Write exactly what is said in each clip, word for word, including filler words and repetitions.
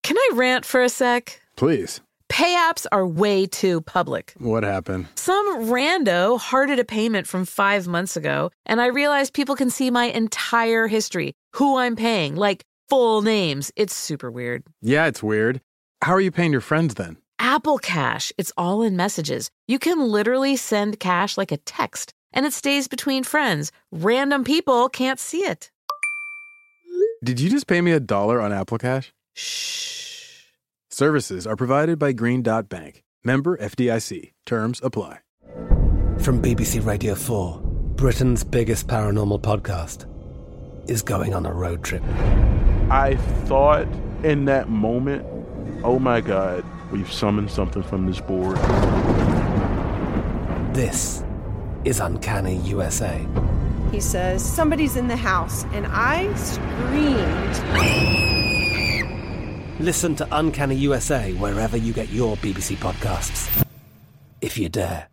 Can I rant for a sec? Please. Pay apps are way too public. What happened? Some rando hearted a payment from five months ago, and I realized people can see my entire history, who I'm paying, like full names. It's super weird. Yeah, it's weird. How are you paying your friends then? Apple Cash. It's all in messages. You can literally send cash like a text, and it stays between friends. Random people can't see it. Did you just pay me a dollar on Apple Cash? Shh. Services are provided by Green Dot Bank. Member F D I C. Terms apply. From B B C Radio four, Britain's biggest paranormal podcast is going on a road trip. I thought in that moment, oh my God, we've summoned something from this board. This is Uncanny U S A. He says, somebody's in the house, and I screamed. Listen to Uncanny U S A wherever you get your B B C podcasts, if you dare.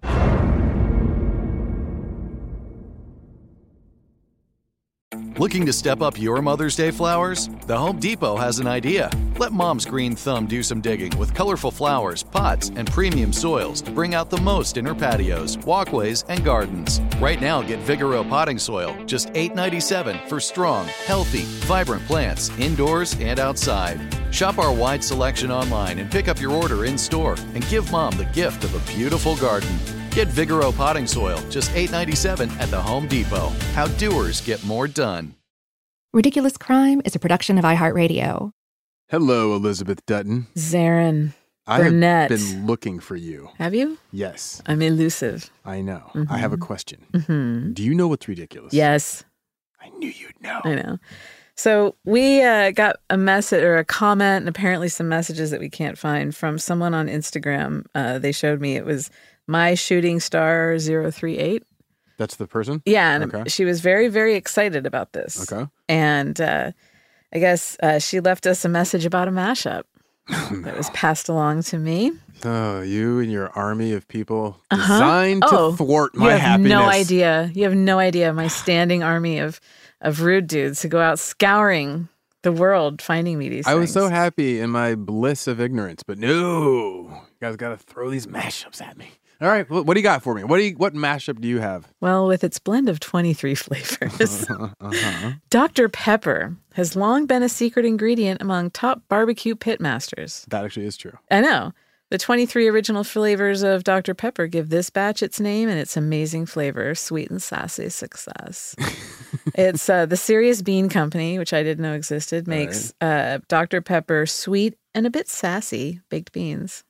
Looking to step up your Mother's Day flowers? The Home Depot has an idea. Let Mom's green thumb do some digging with colorful flowers, pots, and premium soils to bring out the most in her patios, walkways, and gardens. Right now, get Vigoro potting soil, just eight dollars and ninety-seven cents for strong, healthy, vibrant plants indoors and outside. Shop our wide selection online and pick up your order in-store and give Mom the gift of a beautiful garden. Get Vigoro potting soil, just eight dollars and ninety-seven cents at the Home Depot. How doers get more done. Ridiculous Crime is a production of iHeartRadio. Hello, Elizabeth Dutton. Zarin I Burnett. have been looking for you. Have you? Yes. I'm elusive. I know. Mm-hmm. I have a question. Mm-hmm. Do you know what's ridiculous? Yes. I knew you'd know. I know. So we uh, got a message or a comment and apparently some messages that we can't find from someone on Instagram. Uh, they showed me it was My Shooting Star zero three eight. That's the person? Yeah, and okay. She was very, very excited about this. Okay. And uh, I guess uh, she left us a message about a mashup no. that was passed along to me. Oh, you and your army of people uh-huh. designed oh, to thwart my you have happiness. No idea. You have no idea. My standing army of, of rude dudes who go out scouring the world finding me these I things. was so happy in my bliss of ignorance, but no, you guys got to throw these mashups at me. All right, what, what do you got for me? What do you, what mashup do you have? Well, with its blend of twenty-three flavors, uh-huh. Doctor Pepper has long been a secret ingredient among top barbecue pitmasters. That actually is true. I know. The twenty-three original flavors of Doctor Pepper give this batch its name and its amazing flavor, sweet and sassy success. It's uh, the Serious Bean Company, which I didn't know existed, makes right. uh, Doctor Pepper sweet and a bit sassy baked beans.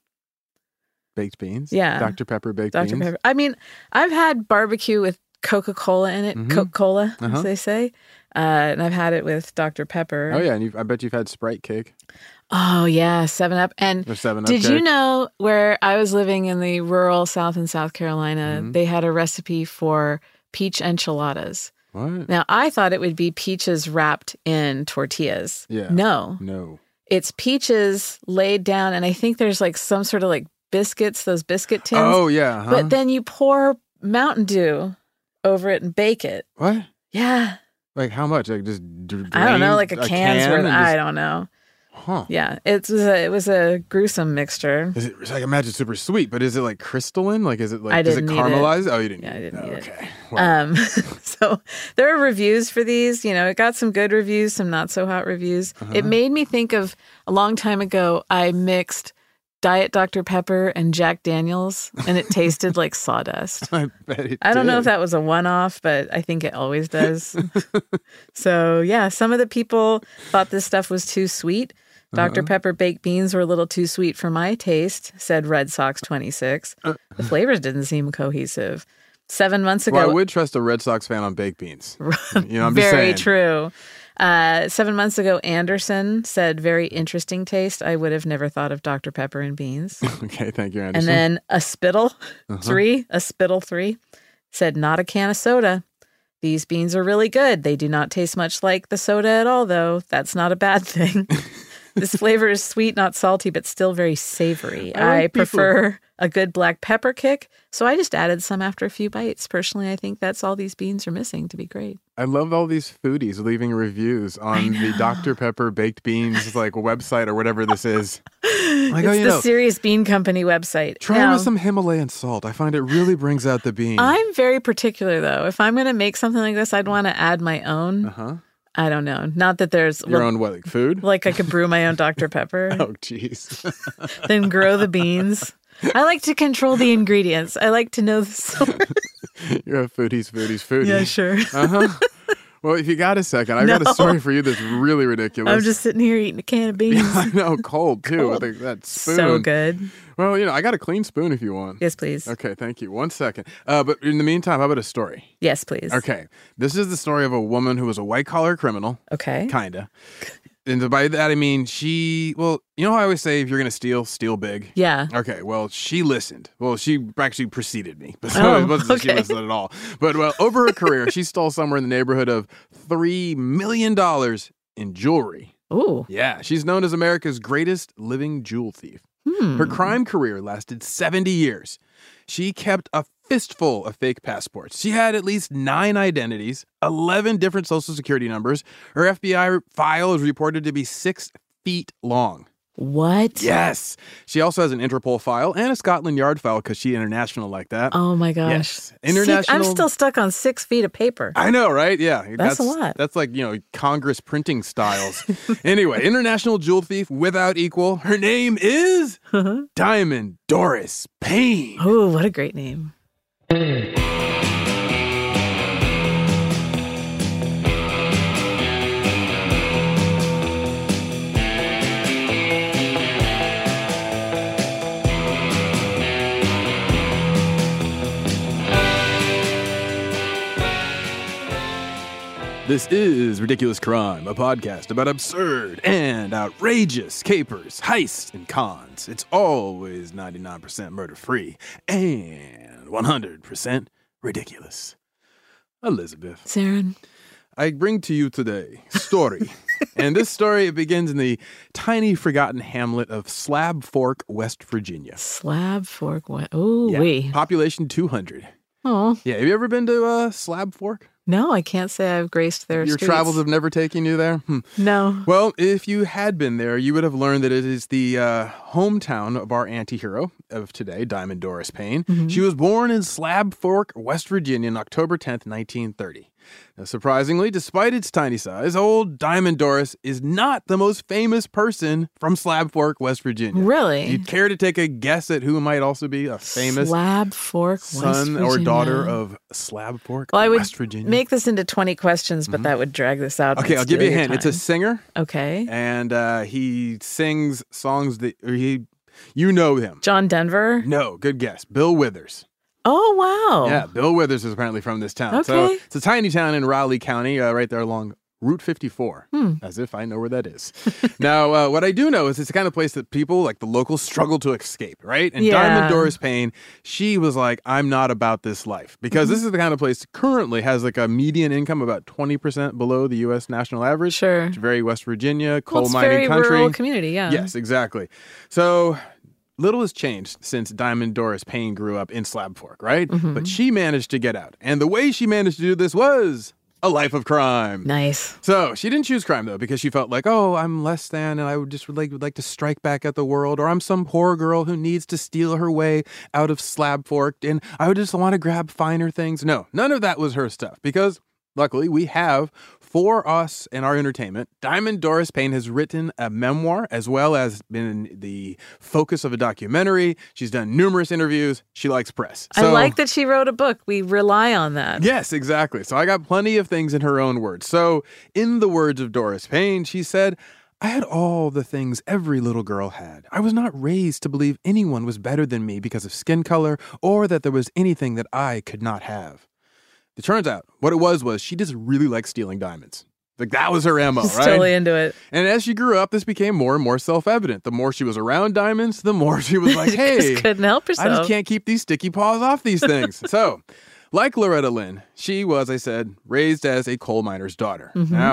Baked beans? Yeah. Doctor Pepper baked Doctor beans? Pepper. I mean, I've had barbecue with Coca-Cola in it, mm-hmm. Coca-Cola, uh-huh. as they say. Uh, and I've had it with Doctor Pepper. Oh, yeah. And you've, I bet you've had Sprite cake. Oh, yeah. seven up. And seven up did cake. You know where I was living in the rural South and South Carolina, mm-hmm. they had a recipe for peach enchiladas. What? Now, I thought it would be peaches wrapped in tortillas. Yeah. No. No. It's peaches laid down, and I think there's like some sort of like biscuits, those biscuit tins. Oh, yeah. Huh? But then you pour Mountain Dew over it and bake it. What? Yeah. Like how much? Like just drain I don't know, like a, a can's can worth. just... I don't know. Huh. Yeah. It was a, it was a gruesome mixture. Is it, I imagine it's super sweet, but is it like crystalline? Like, is it like, I does it didn't caramelize? It. Oh, you didn't Yeah, I didn't oh, eat okay. it. Well. Um, so there are reviews for these. You know, it got some good reviews, some not so hot reviews. Uh-huh. It made me think of a long time ago, I mixed Diet Doctor Pepper and Jack Daniels, and it tasted like sawdust. I bet it I don't did. know if that was a one-off, but I think it always does. So, yeah, some of the people thought this stuff was too sweet. Doctor Uh-huh. Pepper baked beans were a little too sweet for my taste, said Red Sox twenty-six. Uh, the flavors didn't seem cohesive. Seven months ago... Well, I would trust a Red Sox fan on baked beans. You know, I'm just Very saying. true. Uh, seven months ago, Anderson said, very interesting taste. I would have never thought of Doctor Pepper and beans. Okay, thank you, Anderson. And then a Spittle uh-huh. three, a Spittle three, said, not a can of soda. These beans are really good. They do not taste much like the soda at all, though. That's not a bad thing. This flavor is sweet, not salty, but still very savory. I I, like people- prefer a good black pepper kick, so I just added some after a few bites. Personally, I think that's all these beans are missing to be great. I love all these foodies leaving reviews on the Doctor Pepper baked beans like website or whatever this is. Like, It's oh, you the know, Serious Bean Company website. try Now, with some Himalayan salt. I find it really brings out the bean. I'm very particular, though. If I'm going to make something like this, I'd want to add my own. Uh-huh. I don't know. Not that there's... Your well, own what, like food? Like I could brew my own Doctor Pepper, Oh, jeez. then grow the beans. I like to control the ingredients. I like to know the source. You're a foodies, foodies, foodie. Yeah, sure. Uh-huh. Well, if you got a second, I've got No. a story for you that's really ridiculous. I'm just sitting here eating a can of beans. I know, cold too. Cold. With the- that spoon. So good. Well, you know, I got a clean spoon if you want. Yes, please. Okay, thank you. One second. Uh, but in the meantime, how about a story? Yes, please. Okay. This is the story of a woman who was a white-collar criminal. Okay. Kinda. And by that, I mean she, well, you know how I always say if you're going to steal, steal big? Yeah. Okay, well, she listened. Well, she actually preceded me. But Oh, it wasn't that she okay. listened at all. But well, over her career, she stole somewhere in the neighborhood of three million dollars in jewelry. Ooh. Yeah, she's known as America's greatest living jewel thief. Hmm. Her crime career lasted seventy years. She kept a fistful of fake passports. She had at least nine identities, eleven different social security numbers. Her F B I file is reported to be six feet long. What? Yes. She also has an Interpol file and a Scotland Yard file because she's international like that. Oh my gosh. Yes. Six- International- I'm still stuck on six feet of paper. I know, right? Yeah. That's a lot. That's like, you know, Congress printing styles. Anyway, international jewel thief without equal. Her name is Diamond Doris Payne. Oh, what a great name. This is Ridiculous Crime, a podcast about absurd and outrageous capers, heists, and cons. It's always ninety-nine percent murder-free and one hundred percent ridiculous. Elizabeth, Saren. I bring to you today a story. And this story, it begins in the tiny forgotten hamlet of Slab Fork, West Virginia. Slab Fork. What? Oh, Yeah, wee. population two hundred. Oh, Yeah, have you ever been to uh, Slab Fork? no, I can't say I've graced their Your streets. travels have never taken you there? Hmm. No. Well, if you had been there, you would have learned that it is the uh, hometown of our anti-hero of today, Diamond Doris Payne. Mm-hmm. She was born in Slab Fork, West Virginia on October tenth, nineteen thirty. Now, surprisingly, despite its tiny size, old Diamond Doris is not the most famous person from Slab Fork, West Virginia. Really? Do you care to take a guess at who might also be a famous Slab Fork, West son or Virginia. daughter of Slab Fork, Well, I would West Virginia? make this into twenty questions, but that would drag this out. and Okay, I'll give steal you a your hint. It's a time. singer. Okay. And uh, he sings songs that or he, you know him. John Denver. No, good guess. Bill Withers. Oh, wow. Yeah, Bill Withers is apparently from this town. So Okay. it's a tiny town in Raleigh County, uh, right there along Route fifty-four. Hmm. As if I know where that is. Now, uh, what I do know is it's the kind of place that people, like the locals, struggle to escape, right? And Yeah. Diamond Doris Payne, she was like, I'm not about this life. Because Mm-hmm. this is the kind of place that currently has like a median income about twenty percent below the U S national average. Sure. It's very West Virginia, coal Well, it's mining very country. rural community, yeah. Yes, exactly. So little has changed since Diamond Doris Payne grew up in Slab Fork, right? Mm-hmm. But she managed to get out. And the way she managed to do this was a life of crime. Nice. So she didn't choose crime, though, because she felt like, oh, I'm less than, and I would just would like, would like to strike back at the world, or I'm some poor girl who needs to steal her way out of Slab Fork, and I would just want to grab finer things. No, none of that was her stuff, because luckily we have, for us and our entertainment, Diamond Doris Payne has written a memoir as well as been the focus of a documentary. She's done numerous interviews. She likes press. I So- like that she wrote a book. We rely on that. Yes, exactly. So I got plenty of things in her own words. So, in the words of Doris Payne, she said, I had all the things every little girl had. I was not raised to believe anyone was better than me because of skin color or that there was anything that I could not have. It turns out what it was was she just really liked stealing diamonds. Like that was her M O, She's right? totally into it. And as she grew up, this became more and more self-evident. The more she was around diamonds, the more she was like, hey, Just couldn't help herself. I just can't keep these sticky paws off these things. So, like Loretta Lynn, she was, I said, raised as a coal miner's daughter. Mm-hmm. Now,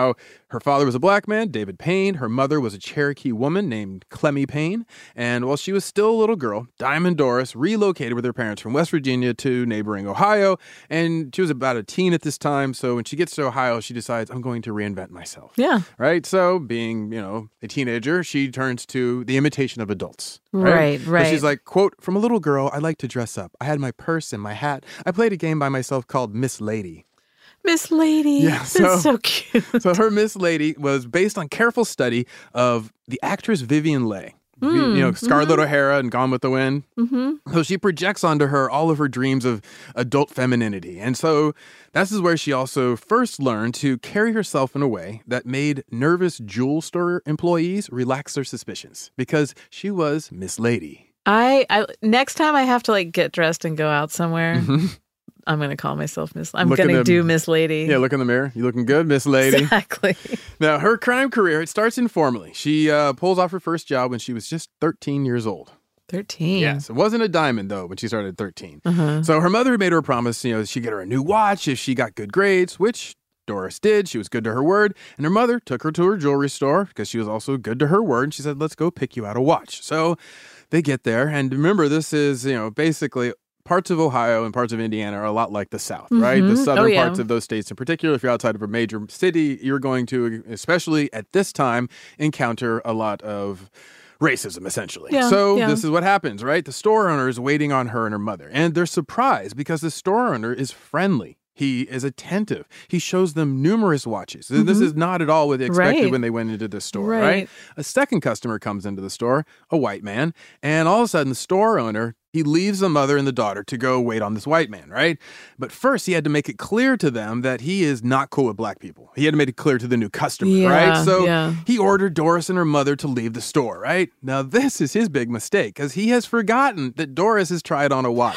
Her father was a black man, David Payne. Her mother was a Cherokee woman named Clemmy Payne. And while she was still a little girl, Diamond Doris relocated with her parents from West Virginia to neighboring Ohio. And she was about a teen at this time. So when she gets to Ohio, she decides, I'm going to reinvent myself. Yeah. Right? So being, you know, a teenager, she turns to the imitation of adults. Right, right. right. So she's like, quote, from a little girl, I like to dress up. I had my purse and my hat. I played a game by myself called Miss Lady. Miss Lady. Yeah, so, That's so cute. So her Miss Lady was based on careful study of the actress Vivian Leigh. Mm, you know, Scarlett mm-hmm. O'Hara and Gone with the Wind. Mm-hmm. So she projects onto her all of her dreams of adult femininity. And so this is where she also first learned to carry herself in a way that made nervous jewel store employees relax their suspicions because she was Miss Lady. I, I next time I have to like get dressed and go out somewhere, Mm-hmm. I'm going to call myself Miss. I'm Look in going to the- do Miss Lady. Yeah, look in the mirror. You looking good, Miss Lady? Exactly. Now, her crime career, it starts informally. She uh, pulls off her first job when she was just thirteen years old. thirteen. Yes, it wasn't a diamond, though, when she started at thirteen. Uh-huh. So her mother made her a promise, you know, she'd get her a new watch if she got good grades, which Doris did. She was good to her word. And her mother took her to her jewelry store because she was also good to her word. And she said, let's go pick you out a watch. So they get there. And remember, this is, you know, basically parts of Ohio and parts of Indiana are a lot like the South, right? The Mhm. southern Oh, yeah. parts of those states in particular, if you're outside of a major city, you're going to, especially at this time, encounter a lot of racism, essentially. Yeah, so yeah. this is what happens, right? The store owner is waiting on her and her mother, and they're surprised because the store owner is friendly. He is attentive. He shows them numerous watches. This Mhm. is not at all what they expected Right. when they went into the store, right. Right. A second customer comes into the store, a white man, and all of a sudden the store owner, he leaves the mother and the daughter to go wait on this white man, right? But first he had to make it clear to them that he is not cool with black people. He had to make it clear to the new customer, Yeah, right? So yeah. he ordered Doris and her mother to leave the store, right? Now this is his big mistake because he has forgotten that Doris has tried on a watch.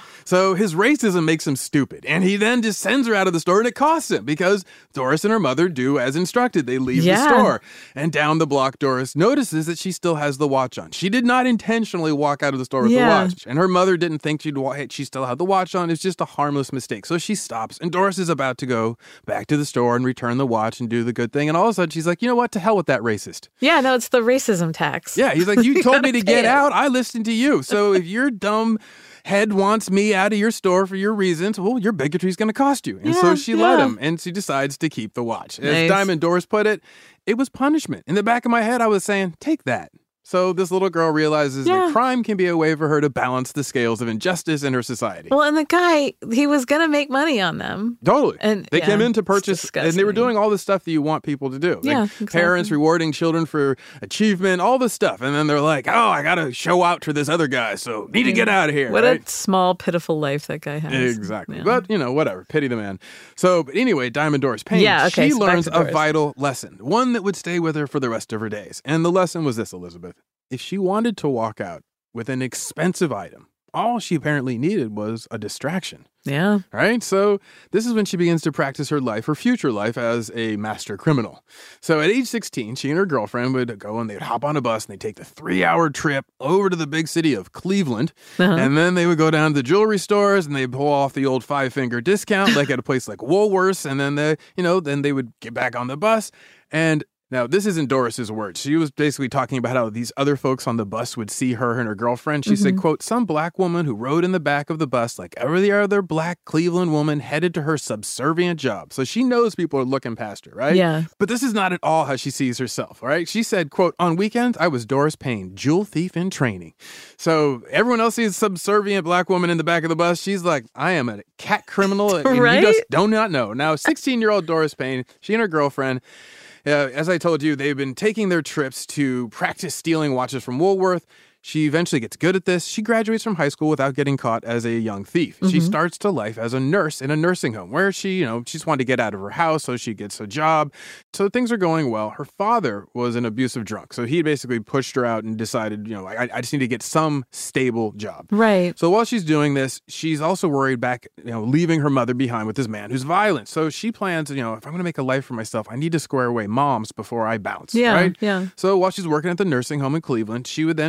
So his racism makes him stupid. And he then just sends her out of the store and it costs him because Doris and her mother do as instructed. They leave Yeah. the store. And down the block, Doris notices that she still has the watch on. She did not intentionally walk out of the store with Yeah. the watch. And her mother didn't think she'd wa- she still had the watch on. It's just a harmless mistake. So she stops and Doris is about to go back to the store and return the watch and do the good thing. And all of a sudden she's like, you know what? To hell with that racist. Yeah, no, it's the racism tax. Yeah, he's like, you told me to gotta pay get it. out. I listened to you. So if your dumb head wants me out of your store for your reasons, well, your bigotry is going to cost you. And so Yeah, she let yeah. him, and she decides to keep the watch. As Nice. Diamond Doris put it, it was punishment. In the back of my head, I was saying, take that. So this little girl realizes Yeah. that crime can be a way for her to balance the scales of injustice in her society. Well, and the guy, he was going to make money on them. Totally. And they yeah, came in to it's purchase, and they were disgusting. doing all the stuff that you want people to do. Yeah, Like exactly. parents rewarding children for achievement, all this stuff. And then they're like, oh, I got to show out to this other guy, so need to get out of here. What right? a small, pitiful life that guy has. Exactly. Yeah. But, you know, whatever. Pity the man. So, but anyway, Diamond Doris Payne, Yeah, okay, she so back learns to a Doris. vital lesson, one that would stay with her for the rest of her days. And the lesson was this, Elizabeth. If she wanted to walk out with an expensive item, all she apparently needed was a distraction. Yeah. Right? So this is when she begins to practice her life, her future life as a master criminal. So at age sixteen, she and her girlfriend would go and they'd hop on a bus and they'd take the three-hour trip over to the big city of Cleveland. Uh-huh. And then they would go down to the jewelry stores and they'd pull off the old five-finger discount like at a place like Woolworths. And then, they, you know, then they would get back on the bus. And now, this isn't Doris's words. She was basically talking about how these other folks on the bus would see her and her girlfriend. She said, quote, some black woman who rode in the back of the bus like every other black Cleveland woman headed to her subservient job. So she knows people are looking past her, right? Yeah. But this is not at all how she sees herself, all right? She said, quote, on weekends, I was Doris Payne, jewel thief in training. So everyone else sees a subservient black woman in the back of the bus. She's like, I am a cat criminal. And Right? you just do not know. Now, sixteen-year-old Doris Payne, she and her girlfriend, Uh, as I told you, they've been taking their trips to practice stealing watches from Woolworth. She eventually gets good at this. She graduates from high school without getting caught as a young thief. She Mm-hmm. starts to life as a nurse in a nursing home where she, you know, she just wanted to get out of her house, so she gets a job. So things are going well. Her father was an abusive drunk. So he basically pushed her out and decided, you know, I, I just need to get some stable job. Right. So while she's doing this, she's also worried back, you know, leaving her mother behind with this man who's violent. So she plans, you know, if I'm going to make a life for myself, I need to square away moms before I bounce. Yeah, Right? yeah. So while she's working at the nursing home in Cleveland, she would then travel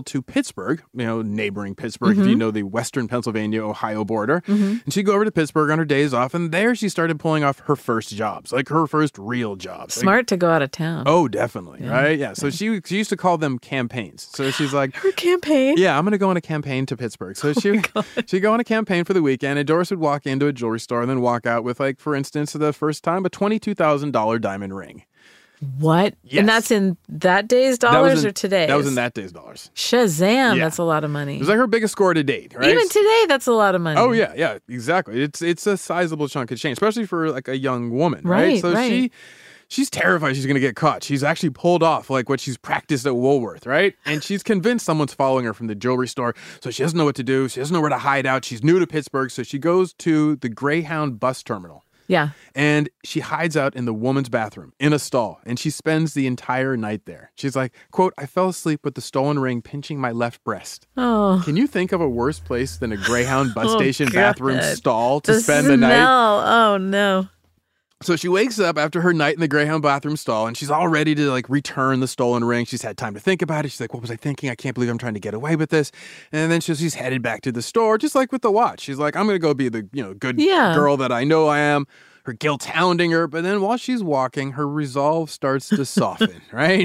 travel to Pittsburgh, you know, neighboring Pittsburgh, Mm-hmm. if you know the western Pennsylvania, Ohio border. Mm-hmm. And she'd go over to Pittsburgh on her days off, and there she started pulling off her first jobs, like her first real jobs. Like, Smart to go out of town. oh, definitely, right? Yeah. So she she used to call them campaigns. So she's like, Her campaign. yeah, I'm going to go on a campaign to Pittsburgh. So she she'd go on a campaign for the weekend, and Doris would walk into a jewelry store and then walk out with, like, for instance, the first time, a twenty-two thousand dollars diamond ring. What? Yes. And that's in that day's That was dollars in- or today's? That was in that day's dollars. Shazam, Yeah. that's a lot of money. It was like her biggest score to date, right? Even today, that's a lot of money. Oh yeah, yeah, exactly. It's it's a sizable chunk of change, especially for like a young woman, right? Right, So right. she she's terrified she's going to get caught. She's actually pulled off like what she's practiced at Woolworth, right? And she's convinced someone's following her from the jewelry store, so she doesn't know what to do. She doesn't know where to hide out. She's new to Pittsburgh, so she goes to the Greyhound bus terminal. Yeah. And she hides out in the woman's bathroom in a stall, and she spends the entire night there. She's like, quote, I fell asleep with the stolen ring pinching my left breast. Oh. Can you think of a worse place than a Greyhound bus Oh, station God. bathroom stall to the spend smell. the night? Oh, no. So she wakes up after her night in the Greyhound bathroom stall, and she's all ready to like return the stolen ring. She's had time to think about it. She's like, what was I thinking? I can't believe I'm trying to get away with this. And then she's, she's headed back to the store, just like with the watch. She's like, I'm going to go be the, you know, good Yeah. girl that I know I am. Her guilt's hounding her, but then while she's walking, her resolve starts to soften, right?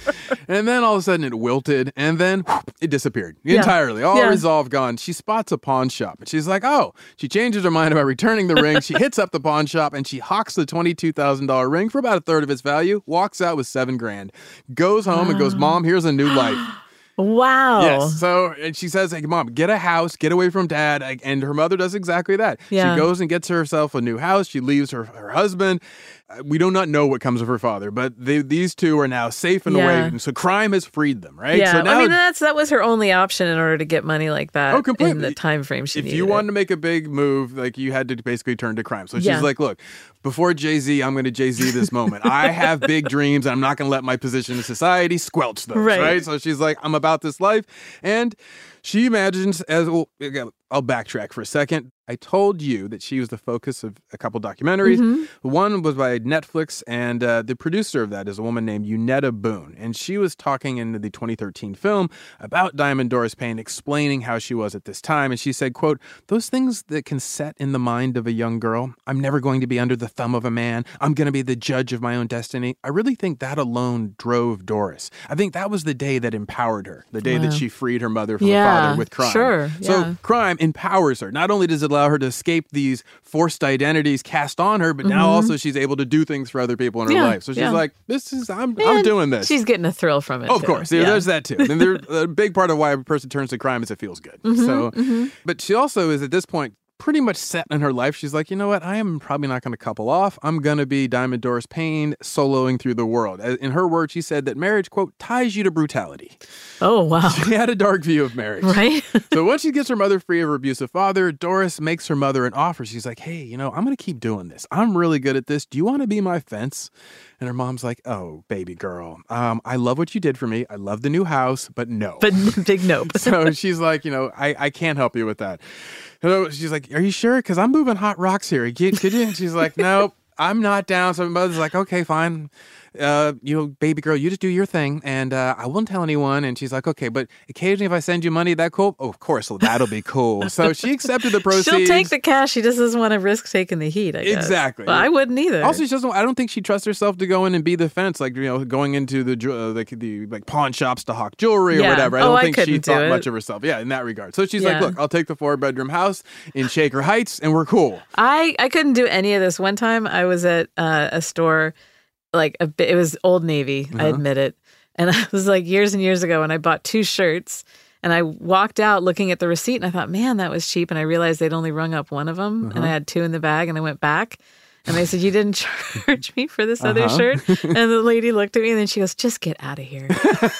And then all of a sudden it wilted, and then whoop, it disappeared Yeah. entirely. All Yeah. resolve gone. She spots a pawn shop, and she's like, oh, she changes her mind about returning the ring. She hits up the pawn shop, and she hawks the twenty-two thousand dollars ring for about a third of its value, walks out with seven grand, goes home and goes, Mom, here's a new life. Wow. Yes. So and she says, hey, Mom, get a house, get away from Dad. Like, and her mother does exactly that. Yeah. She goes and gets herself a new house. She leaves her, her husband. Uh, we do not know what comes of her father, but they, these two are now safe and Yeah. away. And so crime has freed them, right? Yeah, So now, I mean that's that was her only option in order to get money like that. Oh, completely. In the time frame she if needed. you it. wanted to make a big move, like you had to basically turn to crime. So she's Yeah. like, look, before Jay-Z, I'm going to Jay-Z this moment. I have big dreams, and I'm not going to let my position in society squelch those, Right. right? So she's like, I'm about this life. And she imagines as, well, I'll backtrack for a second. I told you that she was the focus of a couple documentaries. Mm-hmm. One was by Netflix, and uh, the producer of that is a woman named Unetta Boone. And she was talking in the twenty thirteen film about Diamond Doris Payne, explaining how she was at this time. And she said, quote, those things that can set in the mind of a young girl, I'm never going to be under the thumb of a man. I'm going to be the judge of my own destiny. I really think that alone drove Doris. I think that was the day that empowered her, the day Wow. that she freed her mother from Yeah, her father with crime. sure, So yeah. crime empowers her. Not only does it allow her to escape these forced identities cast on her, but now also she's able to do things for other people in her Mm-hmm. Yeah, life. So she's yeah. like, "This is I'm I'm And doing this." She's getting a thrill from it. Oh, of too. course, yeah, Yeah. there's that too. And there, a big part of why a person turns to crime is it feels good. Mm-hmm, so, but she also is at this point pretty much set in her life. She's like, you know what? I am probably not going to couple off. I'm going to be Diamond Doris Payne soloing through the world. In her words, she said that marriage, quote, ties you to brutality. Oh wow. She had a dark view of marriage. Right. So once she gets her mother free of her abusive father, Doris makes her mother an offer. She's like, hey, you know, I'm going to keep doing this. I'm really good at this. Do you want to be my fence? And her mom's like, oh, baby girl, um, I love what you did for me. I love the new house, but no. But big nope. So she's like, you know, I, I can't help you with that. So she's like, are you sure? Because I'm moving hot rocks here. Could, could you? And she's like, nope, I'm not down. So my mother's like, okay, fine. Uh, you know, baby girl, you just do your thing, and uh, I won't tell anyone. And she's like, okay, but occasionally if I send you money, that cool? Oh, of course, well, that'll be cool. So she accepted the proceeds. She'll take the cash. She just doesn't want to risk taking the heat, I guess. Exactly. Well, I wouldn't either. Also, she doesn't. I don't think she trusts herself to go in and be the fence, like you know, going into the uh, like the like pawn shops to hawk jewelry or Yeah. whatever. I Oh, don't I think she couldn't do thought it. much of herself. Yeah, in that regard. So she's Yeah. like, look, I'll take the four bedroom house in Shaker Heights, and we're cool. I, I couldn't do any of this. One time I was at uh, a store, like a bit, it was Old Navy, I admit it. And I was like years and years ago, and I bought two shirts. And I walked out looking at the receipt, and I thought, man, that was cheap. And I realized they'd only rung up one of them, and I had two in the bag. And I went back, and they said, you didn't charge me for this other Uh-huh. shirt? And the lady looked at me, and then she goes, just get out of here.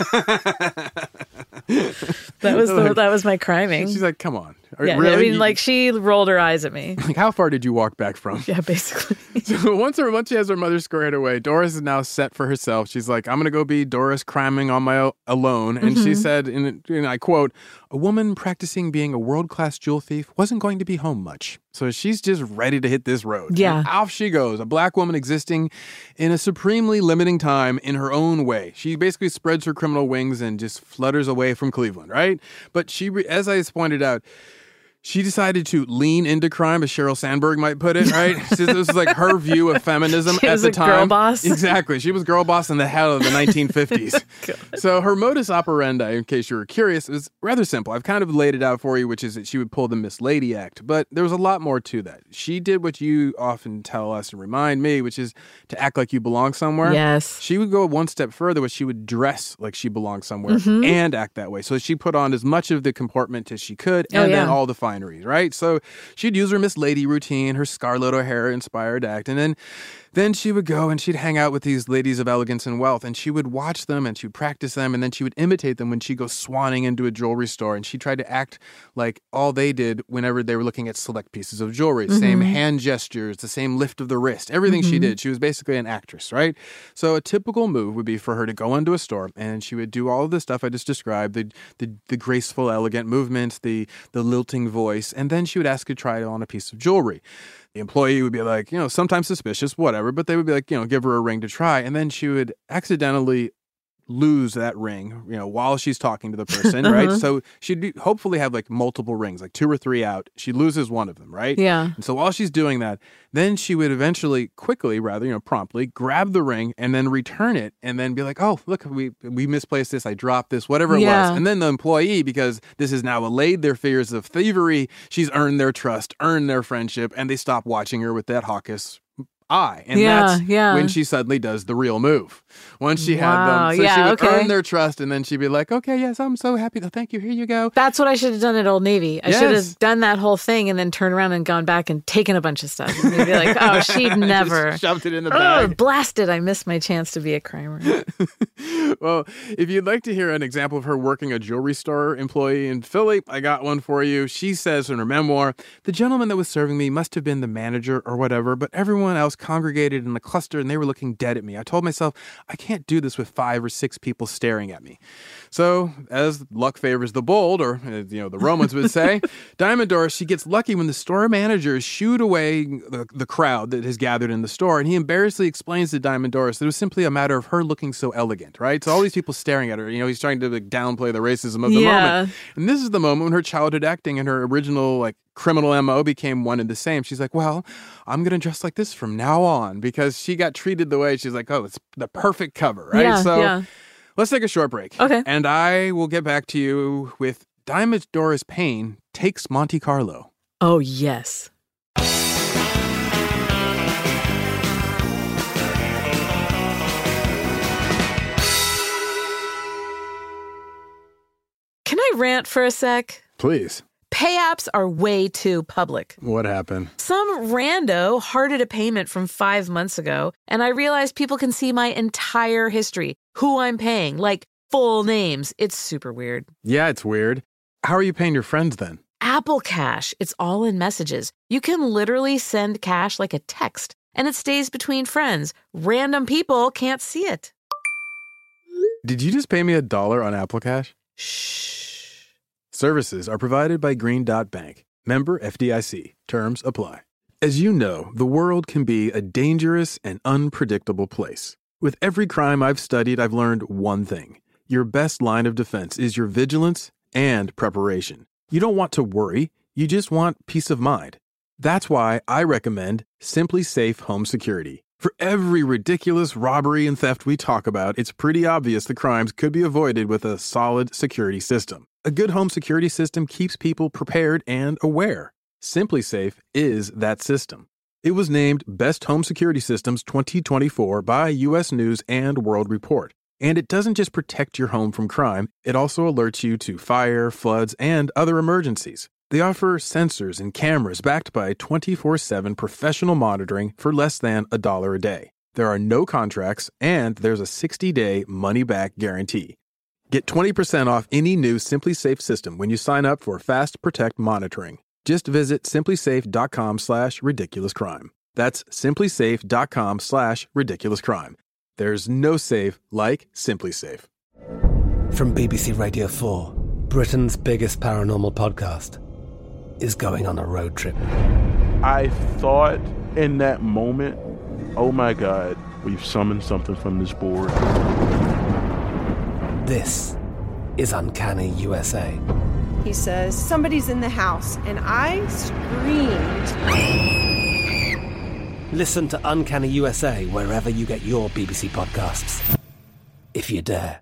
That was the, that was my criming. She's like, come on. Are- Yeah, really? I mean, You- like she rolled her eyes at me. like, how far did you walk back from? Yeah, basically. So once her once she has her mother squared away, Doris is now set for herself. She's like, I'm going to go be Doris cramming on my o- alone. And Mm-hmm. she said, and, and I quote, a woman practicing being a world-class jewel thief wasn't going to be home much. So she's just ready to hit this road. Yeah. And off she goes, a black woman existing in a supremely limiting time in her own way. She basically spreads her criminal wings and just flutters away from Cleveland, right? But she, as I pointed out, she decided to lean into crime, as Sheryl Sandberg might put it, right? This is like her view of feminism she at was the a time. Girl boss. Exactly. She was girl boss in the hell of the nineteen fifties. So her modus operandi, in case you were curious, is rather simple. I've kind of laid it out for you, which is that she would pull the Miss Lady act, but there was a lot more to that. She did what you often tell us and remind me, which is to act like you belong somewhere. Yes. She would go one step further, which she would dress like she belonged somewhere Mm-hmm. and act that way. So she put on as much of the comportment as she could, and Oh, yeah. then all the fineries, right? So she'd use her Miss Lady routine, her Scarlett O'Hara-inspired act, and then then she would go and she'd hang out with these ladies of elegance and wealth, and she would watch them and she would practice them, and then she would imitate them when she goes swanning into a jewelry store, and she tried to act like all they did whenever they were looking at select pieces of jewelry. Mm-hmm. Same hand gestures, the same lift of the wrist, everything Mm-hmm. she did. She was basically an actress, right? So a typical move would be for her to go into a store and she would do all of the stuff I just described, the the, the graceful, elegant movements, the, the lilting voice, and then she would ask you to try it on a piece of jewelry. The employee would be like, you know, sometimes suspicious, whatever, but they would be like, you know, give her a ring to try. And then she would accidentally lose that ring, you know, while she's talking to the person, right? So she'd be, hopefully have like multiple rings, like two or three out. She loses one of them, right? Yeah. And so while she's doing that, then she would eventually quickly, rather, you know, promptly grab the ring and then return it and then be like, oh, look, we we misplaced this. I dropped this, whatever it Yeah. was. And then the employee, because this has now allayed their fears of thievery, she's earned their trust, earned their friendship, and they stop watching her with that hawkish eye. And Yeah, that's yeah. when she suddenly does the real move. Once she Wow, had them, so yeah, she would okay. earn their trust, and then she'd be like, okay, yes, I'm so happy. Thank you. Here you go. That's what I should have done at Old Navy. I should Yes. have done that whole thing and then turned around and gone back and taken a bunch of stuff. And they'd be like, oh, she'd never. Just shoved it in the Oh, bag. blasted. I missed my chance to be a crimer. Well, if you'd like to hear an example of her working a jewelry store employee in Philly, I got one for you. She says in her memoir, the gentleman that was serving me must have been the manager or whatever, but everyone else congregated in the cluster and they were looking dead at me. I told myself, I can't do this with five or six people staring at me. So, as luck favors the bold, or, uh, you know, the Romans would say, Diamond Doris, she gets lucky when the store manager shooed away the, the crowd that has gathered in the store, and he embarrassedly explains to Diamond Doris that it was simply a matter of her looking so elegant, right? So all these people staring at her, you know, he's trying to like, downplay the racism of the Yeah. moment. And this is the moment when her childhood acting and her original, like, criminal M O became one and the same. She's like, well, I'm going to dress like this from now on, because she got treated the way she's like, oh, it's the perfect cover, right? Yeah, so yeah. let's take a short break. Okay. And I will get back to you with Diamond Doris Payne Takes Monte Carlo. Oh, yes. Can I rant for a sec? Please. Pay apps are way too public. What happened? Some rando hearted a payment from five months ago, and I realized people can see my entire history, who I'm paying, like full names. It's super weird. Yeah, it's weird. How are you paying your friends then? Apple Cash, it's all in messages. You can literally send cash like a text, and it stays between friends. Random people can't see it. Did you just pay me a dollar on Apple Cash? Shh. Services are provided by Green Dot Bank. Member F D I C. Terms apply. As you know, the world can be a dangerous and unpredictable place. With every crime I've studied, I've learned one thing. Your best line of defense is your vigilance and preparation. You don't want to worry. You just want peace of mind. That's why I recommend Simply Safe Home Security. For every ridiculous robbery and theft we talk about, it's pretty obvious the crimes could be avoided with a solid security system. A good home security system keeps people prepared and aware. Simply Safe is that system. It was named Best Home Security Systems twenty twenty-four by U S News and World Report. And it doesn't just protect your home from crime, it also alerts you to fire, floods, and other emergencies. They offer sensors and cameras backed by twenty-four seven professional monitoring for less than a dollar a day. There are no contracts, and there's a sixty-day money-back guarantee. Get twenty percent off any new Simply Safe system when you sign up for Fast Protect monitoring. Just visit simplysafe.com slash ridiculouscrime. That's simplysafe.com slash ridiculouscrime. There's no safe like Simply Safe. From B B C Radio four, Britain's biggest paranormal podcast is going on a road trip. I thought in that moment, oh my God, we've summoned something from this board. This is Uncanny U S A. He says, somebody's in the house, and I screamed. Listen to Uncanny U S A wherever you get your B B C podcasts, if you dare.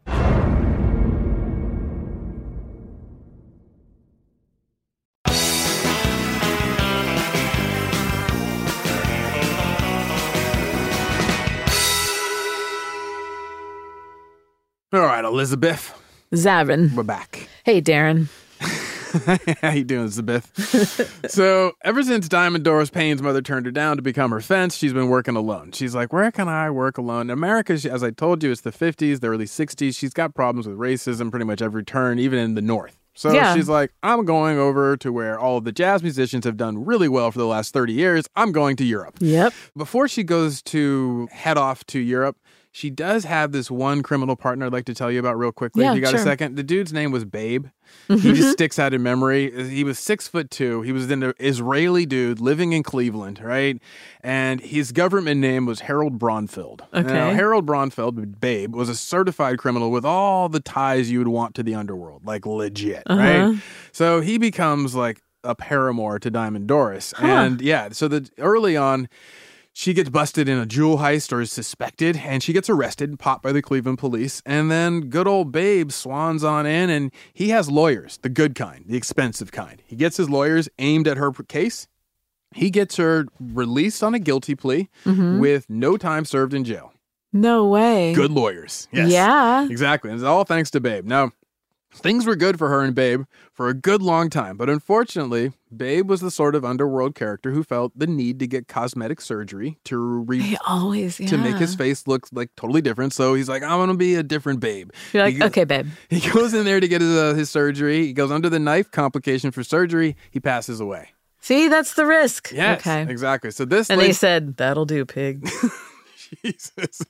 All right, Elizabeth. Zavin. We're back. Hey, Darren. How you doing, Elizabeth? So, ever since Diamond Doris Payne's mother turned her down to become her fence, she's been working alone. She's like, where can I work alone? America, as I told you, it's the fifties, the early sixties. She's got problems with racism pretty much every turn, even in the North. So yeah. she's like, I'm going over to where all of the jazz musicians have done really well for the last thirty years. I'm going to Europe. Yep. Before she goes to head off to Europe, she does have this one criminal partner I'd like to tell you about real quickly. Yeah, if you got sure. a second. The dude's name was Babe. Mm-hmm. He just sticks out in memory. He was six foot two. He was an Israeli dude living in Cleveland, right? And his government name was Harold Braunfeld. Okay. Now, Harold Braunfeld, Babe, was a certified criminal with all the ties you would want to the underworld, like legit, Uh-huh. right? So he becomes like a paramour to Diamond Doris. Huh. And yeah, so the early on, she gets busted in a jewel heist or is suspected, and she gets arrested and popped by the Cleveland police. And then good old Babe swans on in, and he has lawyers, the good kind, the expensive kind. He gets his lawyers aimed at her case. He gets her released on a guilty plea Mm-hmm. with no time served in jail. No way. Good lawyers. Yes. Yeah. Exactly. And it's all thanks to Babe. Now, things were good for her and Babe for a good long time, but unfortunately, Babe was the sort of underworld character who felt the need to get cosmetic surgery to re- He always, yeah. to make his face look like totally different. So he's like, I'm going to be a different Babe. You're like, He goes- okay, babe. He goes in there to get his, uh, his surgery. He goes under the knife, complication for surgery. He passes away. See, that's the risk. Yes, Okay. exactly. So this And lady- they said, that'll do, pig. Jesus.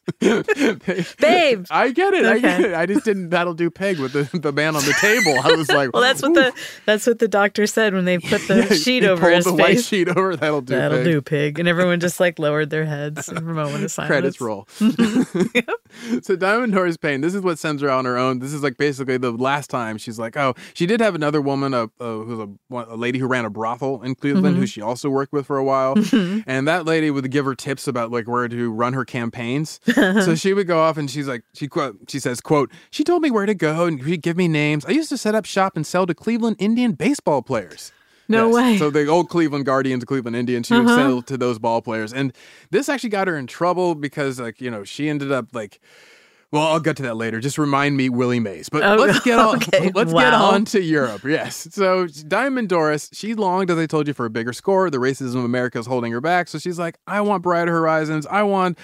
Babe. I get it. I get Okay. it. I just didn't that'll do pig with the, the man on the table. I was like, Well, that's what "Ooh." the that's what the doctor said when they put the Yeah, sheet he over pulled his the face. white sheet over. That'll do That'll pig. do, pig. And everyone just like lowered their heads for a moment of silence. Credits roll. So Diamond Doris Payne, this is what sends her on her own. This is like basically the last time she's like, oh, she did have another woman, a, a who's a, a lady who ran a brothel in Cleveland, Mm-hmm. who she also worked with for a while. And that lady would give her tips about like where to run her campaigns. So she would go off and she's like, she quote, she says, quote, she told me where to go and she'd give me names. I used to set up shop and sell to Cleveland Indian baseball players. No Yes. way. So the old Cleveland Guardians, Cleveland Indians, she would Uh-huh. sell to those ball players. And this actually got her in trouble because, like, you know, she ended up like, well, I'll get to that later. Just remind me Willie Mays. But Oh, let's get on okay. let's get Wow. on to Europe. Yes. So Diamond Doris, she longed, as I told you, for a bigger score. The racism of America is holding her back. So she's like, I want brighter horizons. I want,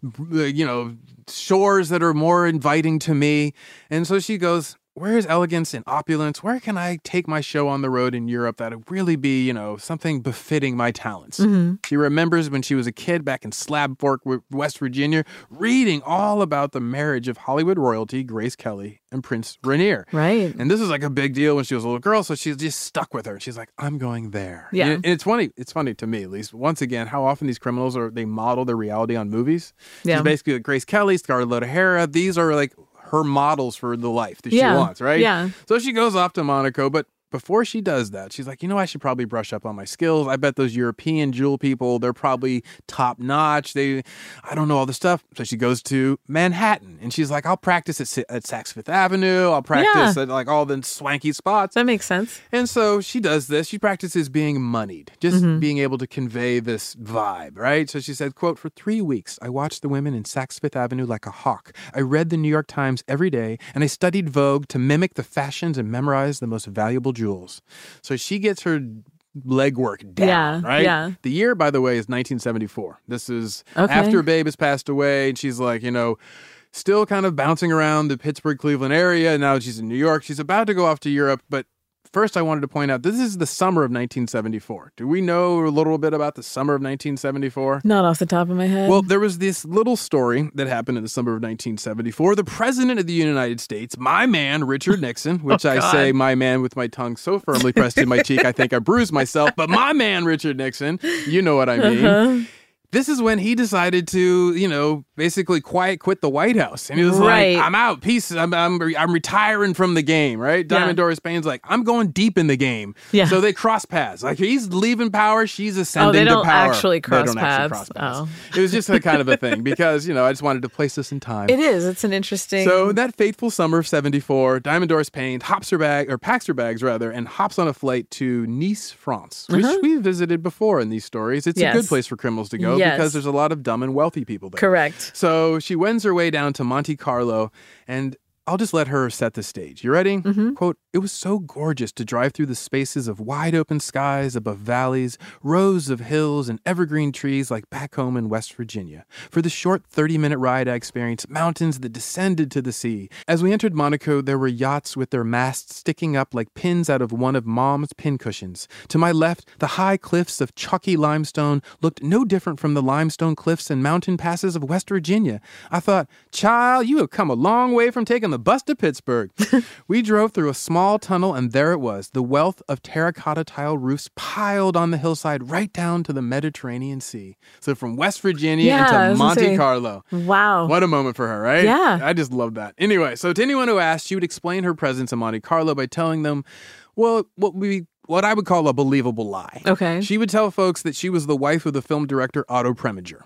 you know, shores that are more inviting to me. And so she goes, where is elegance and opulence? Where can I take my show on the road in Europe that would really be, you know, something befitting my talents? Mm-hmm. She remembers when she was a kid back in Slab Fork, West Virginia, reading all about the marriage of Hollywood royalty, Grace Kelly, and Prince Rainier. Right. And this was like a big deal when she was a little girl, so she's just stuck with her. She's like, I'm going there. Yeah. And it's funny. It's funny to me, at least. Once again, how often these criminals are, they model their reality on movies. Yeah. She's basically like Grace Kelly, Scarlett O'Hara. These are like her models for the life that Yeah. she wants, right? Yeah. So she goes off to Monaco, but before she does that, she's like, you know, I should probably brush up on my skills. I bet those European jewel people, they're probably top notch. They, I don't know all the stuff. So she goes to Manhattan and she's like, I'll practice at, at Saks Fifth Avenue. I'll practice Yeah. at like all the swanky spots. That makes sense. And so she does this. She practices being moneyed, just Mm-hmm. being able to convey this vibe, right? So she said, quote, for three weeks, I watched the women in Saks Fifth Avenue like a hawk. I read the New York Times every day, and I studied Vogue to mimic the fashions and memorize the most valuable jewels. So she gets her legwork down, Yeah, right? yeah. The year, by the way, is nineteen seventy-four. This is Okay. after Babe has passed away, and she's like, you know, still kind of bouncing around the Pittsburgh, Cleveland area. Now she's in New York. She's about to go off to Europe, but first I wanted to point out, this is the summer of nineteen seventy-four. Do we know a little bit about the summer of nineteen seventy-four? Not off the top of my head. Well, there was this little story that happened in the summer of nineteen seventy-four. The president of the United States, my man, Richard Nixon, which oh, I God. say my man with my tongue so firmly pressed in my cheek, I think I bruised myself, but my man, Richard Nixon, you know what I mean. Uh-huh. This is when he decided to, you know, basically quiet quit the White House. And he was right. like, I'm out. Peace. I'm, I'm I'm retiring from the game, right? Yeah. Diamond Doris Payne's like, I'm going deep in the game. Yeah. So they cross paths. Like, he's leaving power. She's ascending oh, they to don't power. actually cross they don't paths. actually cross paths. Oh. It was just a kind of a thing because, you know, I just wanted to place this in time. It is. It's an interesting... So that fateful summer of seventy-four, Diamond Doris Payne hops her bag, or packs her bags rather, and hops on a flight to Nice, France, which Uh-huh. we visited before in these stories. It's Yes. a good place for criminals to go Yes. because there's a lot of dumb and wealthy people there. Correct. So she wends her way down to Monte Carlo, and I'll just let her set the stage. You ready? Mm-hmm. Quote, it was so gorgeous to drive through the spaces of wide open skies above valleys, rows of hills, and evergreen trees like back home in West Virginia. For the short thirty-minute ride, I experienced mountains that descended to the sea. As we entered Monaco, there were yachts with their masts sticking up like pins out of one of Mom's pincushions. To my left, the high cliffs of chalky limestone looked no different from the limestone cliffs and mountain passes of West Virginia. I thought, child, you have come a long way from taking the bus to Pittsburgh. We drove through a small tunnel, and there it was, the wealth of terracotta tile roofs piled on the hillside right down to the Mediterranean Sea. So from West Virginia Yeah, I into was gonna Monte say, Carlo. Wow. What a moment for her, right? Yeah. I just love that. Anyway, so to anyone who asked, she would explain her presence in Monte Carlo by telling them, well, what we what I would call a believable lie. Okay. She would tell folks that she was the wife of the film director Otto Preminger.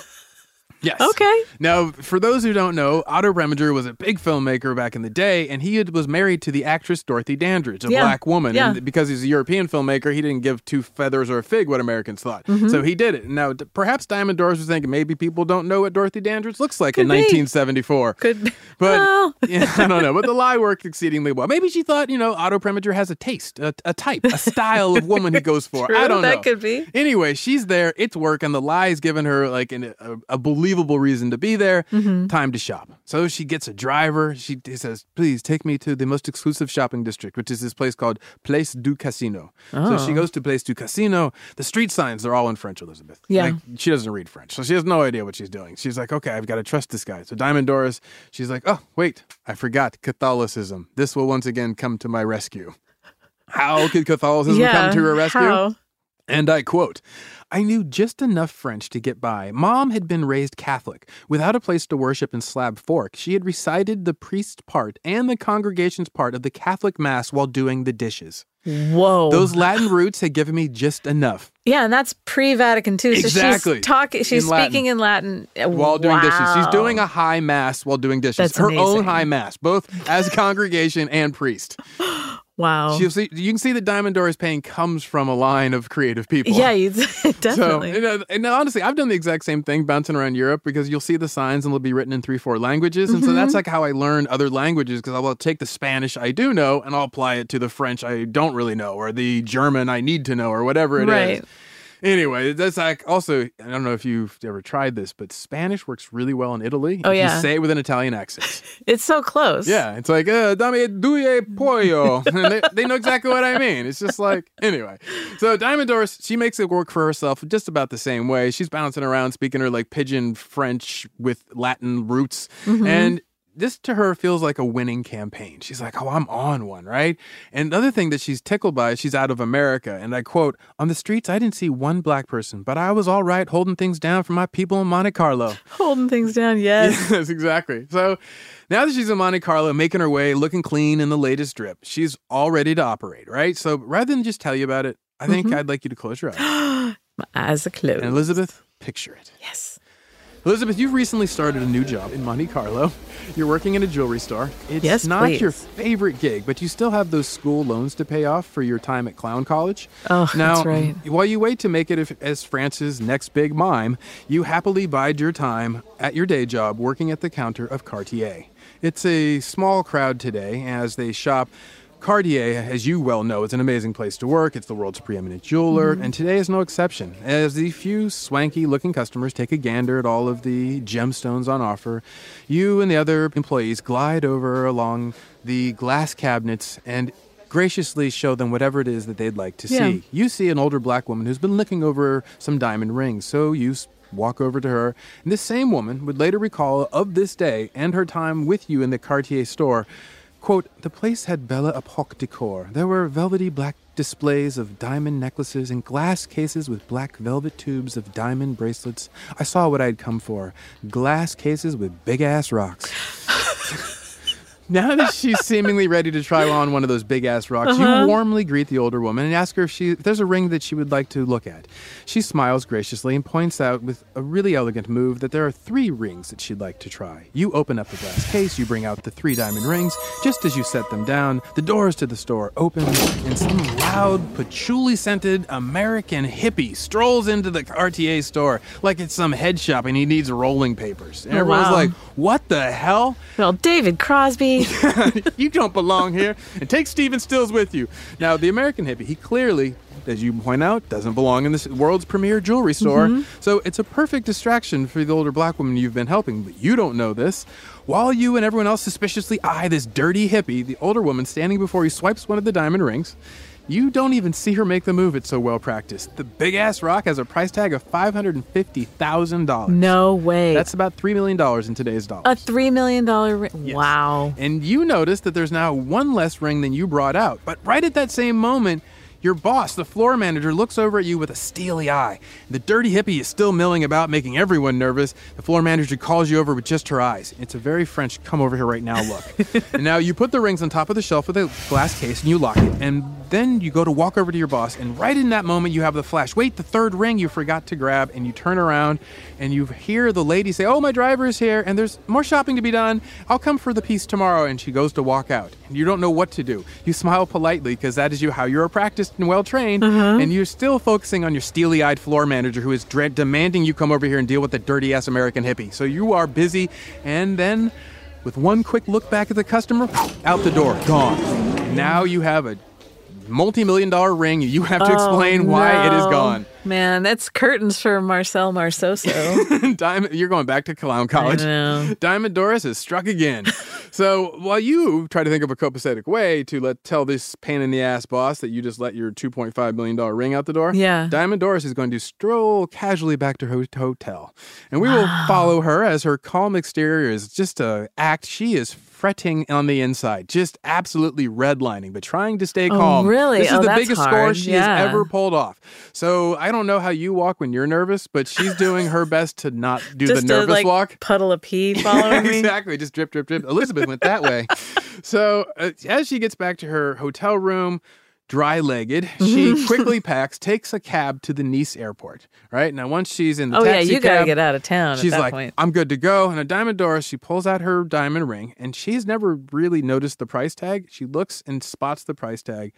Yes. Okay. Now, for those who don't know, Otto Preminger was a big filmmaker back in the day, and he had, was married to the actress Dorothy Dandridge, a Yeah. black woman. Yeah. And because he's a European filmmaker, he didn't give two feathers or a fig what Americans thought. Mm-hmm. So he did it. Now, d- perhaps Diamond Doris was thinking maybe people don't know what Dorothy Dandridge looks like Could in be. nineteen seventy-four. Could be. But Well. yeah, I don't know. But the lie worked exceedingly well. Maybe she thought, you know, Otto Preminger has a taste, a, a type, a style of woman he goes for. True, I don't know. that could be. Anyway, she's there. It's work, and the lie's given her like an, a, a believable reason to be there. Mm-hmm. Time to shop. So she gets a driver. She he says, please take me to the most exclusive shopping district, which is this place called Place du Casino. Oh. So she goes to Place du Casino. The street signs, they're all in French, Elizabeth. Yeah. Like, she doesn't read French, so she has no idea what she's doing. She's like, okay, I've got to trust this guy. So Diamond Doris, she's like, oh, wait, I forgot Catholicism. This will once again come to my rescue. How could Catholicism Yeah, come to her rescue? how? And I quote, I knew just enough French to get by. Mom had been raised Catholic. Without a place to worship in Slab Fork, she had recited the priest's part and the congregation's part of the Catholic Mass while doing the dishes. Whoa. Those Latin roots had given me just enough. Yeah, and that's pre-Vatican II. So Exactly. she's talking. She's In Latin. speaking in Latin While doing wow. dishes. She's doing a high mass while doing dishes. That's Her amazing. own high mass, both as congregation and priest. Wow. She'll see, you can see that Diamond Doris Payne comes from a line of creative people. Yeah, you, definitely. So, you know, and honestly, I've done the exact same thing bouncing around Europe because you'll see the signs and they'll be written in three, four languages. And Mm-hmm. so that's like how I learn other languages because I'll take the Spanish I do know and I'll apply it to the French I don't really know or the German I need to know or whatever it is. Right. Anyway, that's like also, I don't know if you've ever tried this, but Spanish works really well in Italy. Oh, if yeah. You say it with an Italian accent. It's so close. Yeah, it's like, uh, dame due pollo. And they, they know exactly what I mean. It's just like, anyway. So Diamond Doris, she makes it work for herself just about the same way. She's bouncing around, speaking her like pidgin French with Latin roots. Mm-hmm. And this to her feels like a winning campaign. She's like, oh, I'm on one, right? And the other thing that she's tickled by is she's out of America. And I quote, on the streets, I didn't see one black person, but I was all right holding things down for my people in Monte Carlo. Holding things down, yes. Yes, exactly. So now that she's in Monte Carlo, making her way, looking clean in the latest drip, she's all ready to operate, right? So rather than just tell you about it, I think Mm-hmm. I'd like you to close your eyes. My eyes are closed. And Elizabeth, picture it. Yes. Elizabeth, you've recently started a new job in Monte Carlo. You're working in a jewelry store. It's Yes, not please. your favorite gig, but you still have those school loans to pay off for your time at clown college. Oh, now, that's right. While you wait to make it if- as France's next big mime, you happily bide your time at your day job working at the counter of Cartier. It's a small crowd today as they shop. Cartier, as you well know, is an amazing place to work. It's the world's preeminent jeweler, Mm-hmm. and today is no exception. As the few swanky-looking customers take a gander at all of the gemstones on offer, you and the other employees glide over along the glass cabinets, and graciously show them whatever it is that they'd like to Yeah. see. You see an older black woman who's been looking over some diamond rings, so you s- walk over to her. And this same woman would later recall of this day and her time with you in the Cartier store. Quote, the place had Belle Epoque decor. There were velvety black displays of diamond necklaces and glass cases with black velvet tubes of diamond bracelets. I saw what I'd come for. Glass cases with big-ass rocks. Now that she's seemingly ready to try on one of those big-ass rocks, Uh-huh. you warmly greet the older woman and ask her if, she, if there's a ring that she would like to look at. She smiles graciously and points out with a really elegant move that there are three rings that she'd like to try. You open up the glass case, you bring out the three diamond rings. Just as you set them down, the doors to the store open, and some loud, patchouli-scented American hippie strolls into the Cartier store like it's some head shop and he needs rolling papers. And Oh, everyone's wow. like, what the hell? Well, David Crosby. You don't belong here. And take Stephen Stills with you. Now, the American hippie, he clearly, as you point out, doesn't belong in the world's premier jewelry store. Mm-hmm. So it's a perfect distraction for the older black woman you've been helping. But you don't know this. While you and everyone else suspiciously eye this dirty hippie, the older woman standing before you swipes one of the diamond rings. You don't even see her make the move. It's so well practiced. The big-ass rock has a price tag of five hundred fifty thousand dollars. No way. That's about three million dollars in today's dollars. a three million dollars ring. Yes. Wow. And you notice that there's now one less ring than you brought out. But right at that same moment, your boss, the floor manager, looks over at you with a steely eye. The dirty hippie is still milling about, making everyone nervous. The floor manager calls you over with just her eyes. It's a very French, come over here right now look. And now you put the rings on top of the shelf with a glass case and you lock it. And then you go to walk over to your boss. And right in that moment, you have the flash. Wait, the third ring you forgot to grab. And you turn around and you hear the lady say, oh, my driver is here. And there's more shopping to be done. I'll come for the piece tomorrow. And she goes to walk out. And you don't know what to do. You smile politely because that is you how you're practiced and well-trained. Uh-huh. And you're still focusing on your steely-eyed floor manager who is dread- demanding you come over here and deal with the dirty-ass American hippie. So you are busy. And then with one quick look back at the customer, out the door, gone. Now you have a multi-million dollar ring. You have to explain Oh, why it is no. gone. Man, that's curtains for Marcel Marsoso. Diamond, you're going back to clown college. I know. Diamond Doris has struck again. So while you try to think of a copacetic way to let tell this pain in the ass boss that you just let your two point five million dollars ring out the door, Yeah. Diamond Doris is going to stroll casually back to her hotel. And we will follow her as her calm exterior is just a act. She is fretting on the inside, just absolutely redlining, but trying to stay Oh, calm. really? This is Oh, the that's biggest score hard. she Yeah. has ever pulled off. So I don't know how you walk when you're nervous, but she's doing her best to not do Just the a nervous like, walk. puddle of pee following me. Exactly, just drip, drip, drip. Elizabeth went that way. So uh, as she gets back to her hotel room, dry-legged, she quickly packs, takes a cab to the Nice airport. Right now, once she's in the Oh, yeah, taxi you got to cab, get out of town she's at that like, point. I'm good to go. And a Diamond Doris, she pulls out her diamond ring, and she's never really noticed the price tag. She looks and spots the price tag.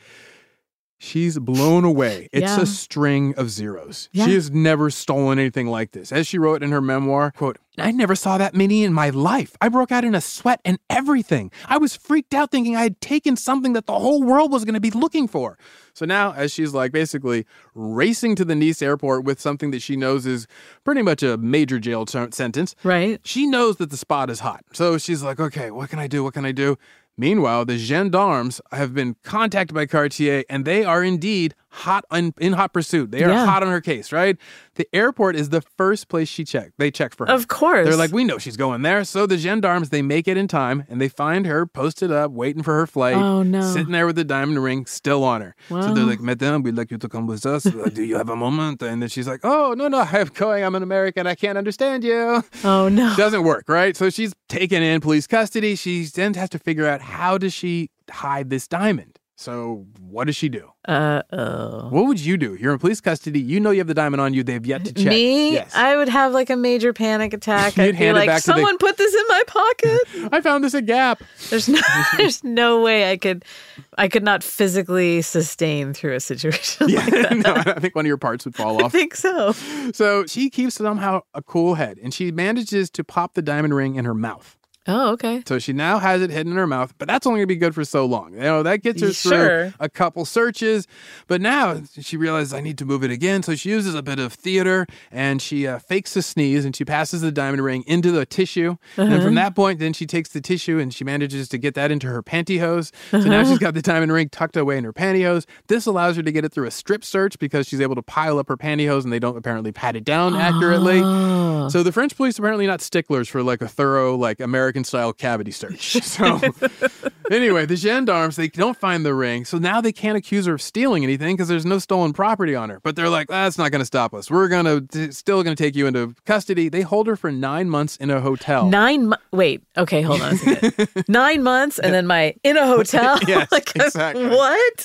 She's blown away. It's Yeah. a string of zeros. Yeah. She has never stolen anything like this. As she wrote in her memoir, quote, I never saw that many in my life. I broke out in a sweat and everything. I was freaked out thinking I had taken something that the whole world was going to be looking for. So now, as she's like basically racing to the Nice airport with something that she knows is pretty much a major jail t- sentence, Right. she knows that the spot is hot. So she's like, okay, what can I do? What can I do? Meanwhile, the gendarmes have been contacted by Cartier, and they are indeed hot in, in hot pursuit. They are Yeah. hot on her case, right? The airport is the first place she checked. They check for her. Of course. They're like, we know she's going there. So the gendarmes, they make it in time, and they find her posted up, waiting for her flight. Oh, no. Sitting there with the diamond ring still on her. So they're Well. like, Madame, we'd like you to come with us. Uh, Do you have a moment? And then she's like, oh, no, no, I'm going. I'm an American. I can't understand you. Oh, no. Doesn't work, right? So she's taken in police custody. She then has to figure out how does she hide this diamond. So what does she do? Uh-oh. What would you do? You're in police custody. You know you have the diamond on you. They've yet to check. Me? Yes. I would have like a major panic attack. You'd I'd be hand it like, back to the- someone put this in my pocket. I found this at Gap. There's no, there's no way I could, I could not physically sustain through a situation Yeah, like that. no, I think one of your parts would fall I off. think so. So she keeps somehow a cool head, and she manages to pop the diamond ring in her mouth. Oh, okay. So she now has it hidden in her mouth, but that's only going to be good for so long. You know, that gets her Sure. through a couple searches. But now she realizes I need to move it again. So she uses a bit of theater and she uh, fakes a sneeze and she passes the diamond ring into the tissue. Uh-huh. And from that point, then she takes the tissue and she manages to get that into her pantyhose. So uh-huh. now she's got the diamond ring tucked away in her pantyhose. This allows her to get it through a strip search because she's able to pile up her pantyhose and they don't apparently pat it down accurately. Oh. So the French police are apparently not sticklers for like a thorough, like American-style cavity search. So anyway, the gendarmes, they don't find the ring. So now they can't accuse her of stealing anything because there's no stolen property on her. But they're like, that's not going to stop us. We're going to still going to take you into custody. They hold her for nine months in a hotel. Nine months? Wait, okay, hold on a second. Nine months and then my in a hotel? Yes, like, exactly. What?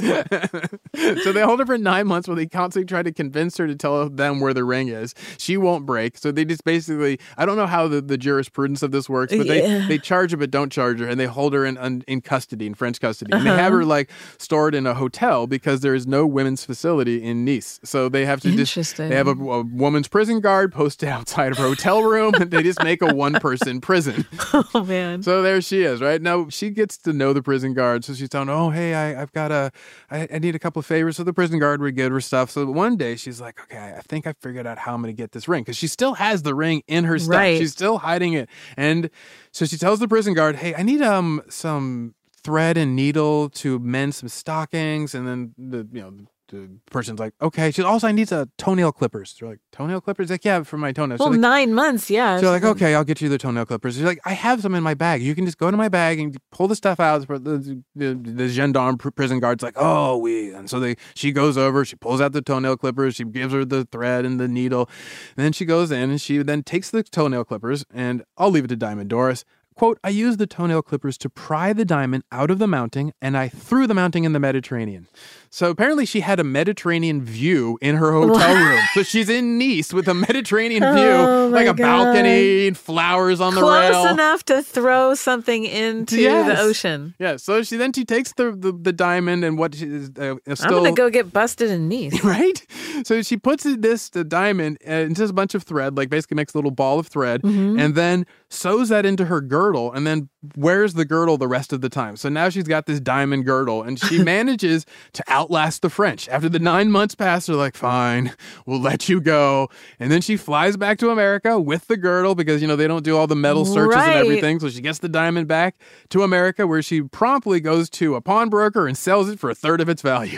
So they hold her for nine months where they constantly try to convince her to tell them where the ring is. She won't break. So they just basically, I don't know how the, the jurisprudence of this works, but Yeah. they, they charge her but don't charge her, and they hold her in in, in custody, in French custody. And Uh-huh. they have her like stored in a hotel because there is no women's facility in Nice. So they have to just, Interesting. they have a, a woman's prison guard posted outside of her hotel room, and they just make a one-person prison. Oh, man. So there she is, right? Now, she gets to know the prison guard. So she's telling, oh, hey, I, I've got a, I, I need a couple of favors. So the prison guard would give her stuff. So one day she's like, okay, I think I figured out how I'm going to get this ring. Because she still has the ring in her stuff. Right. She's still hiding it. And so she tells the prison guard, hey, I need um some thread and needle to mend some stockings. And then the, you know, the person's like, okay. She also, I need uh, toenail clippers. They're like, toenail clippers? Like, yeah, for my toenails. Well, She's like, nine months, yeah. so like, okay, I'll get you the toenail clippers. She's like, I have some in my bag. You can just go to my bag and pull the stuff out. The, the, the gendarme prison guard's like, oh, we. And so they, she goes over, she pulls out the toenail clippers, she gives her the thread and the needle. And then she goes in and she then takes the toenail clippers, and I'll leave it to Diamond Doris. Quote, I used the toenail clippers to pry the diamond out of the mounting, and I threw the mounting in the Mediterranean. So apparently she had a Mediterranean view in her hotel room. So she's in Nice with a Mediterranean view, Oh, my like a God. balcony and flowers on the Close rail. enough to throw something into Yes. the ocean. Yeah, so she then she takes the the, the diamond and what she is uh, I'm still going to go get busted in Nice. right. So she puts it- this the diamond uh, into a bunch of thread, like basically makes a little ball of thread, Mm-hmm. and then sews that into her girdle, and then wears the girdle the rest of the time. So now she's got this diamond girdle, and she manages to outlast the French. After the nine months pass, they're like, fine, we'll let you go. And then she flies back to America with the girdle because, you know, they don't do all the metal searches Right. and everything. So she gets the diamond back to America, where she promptly goes to a pawnbroker and sells it for a third of its value.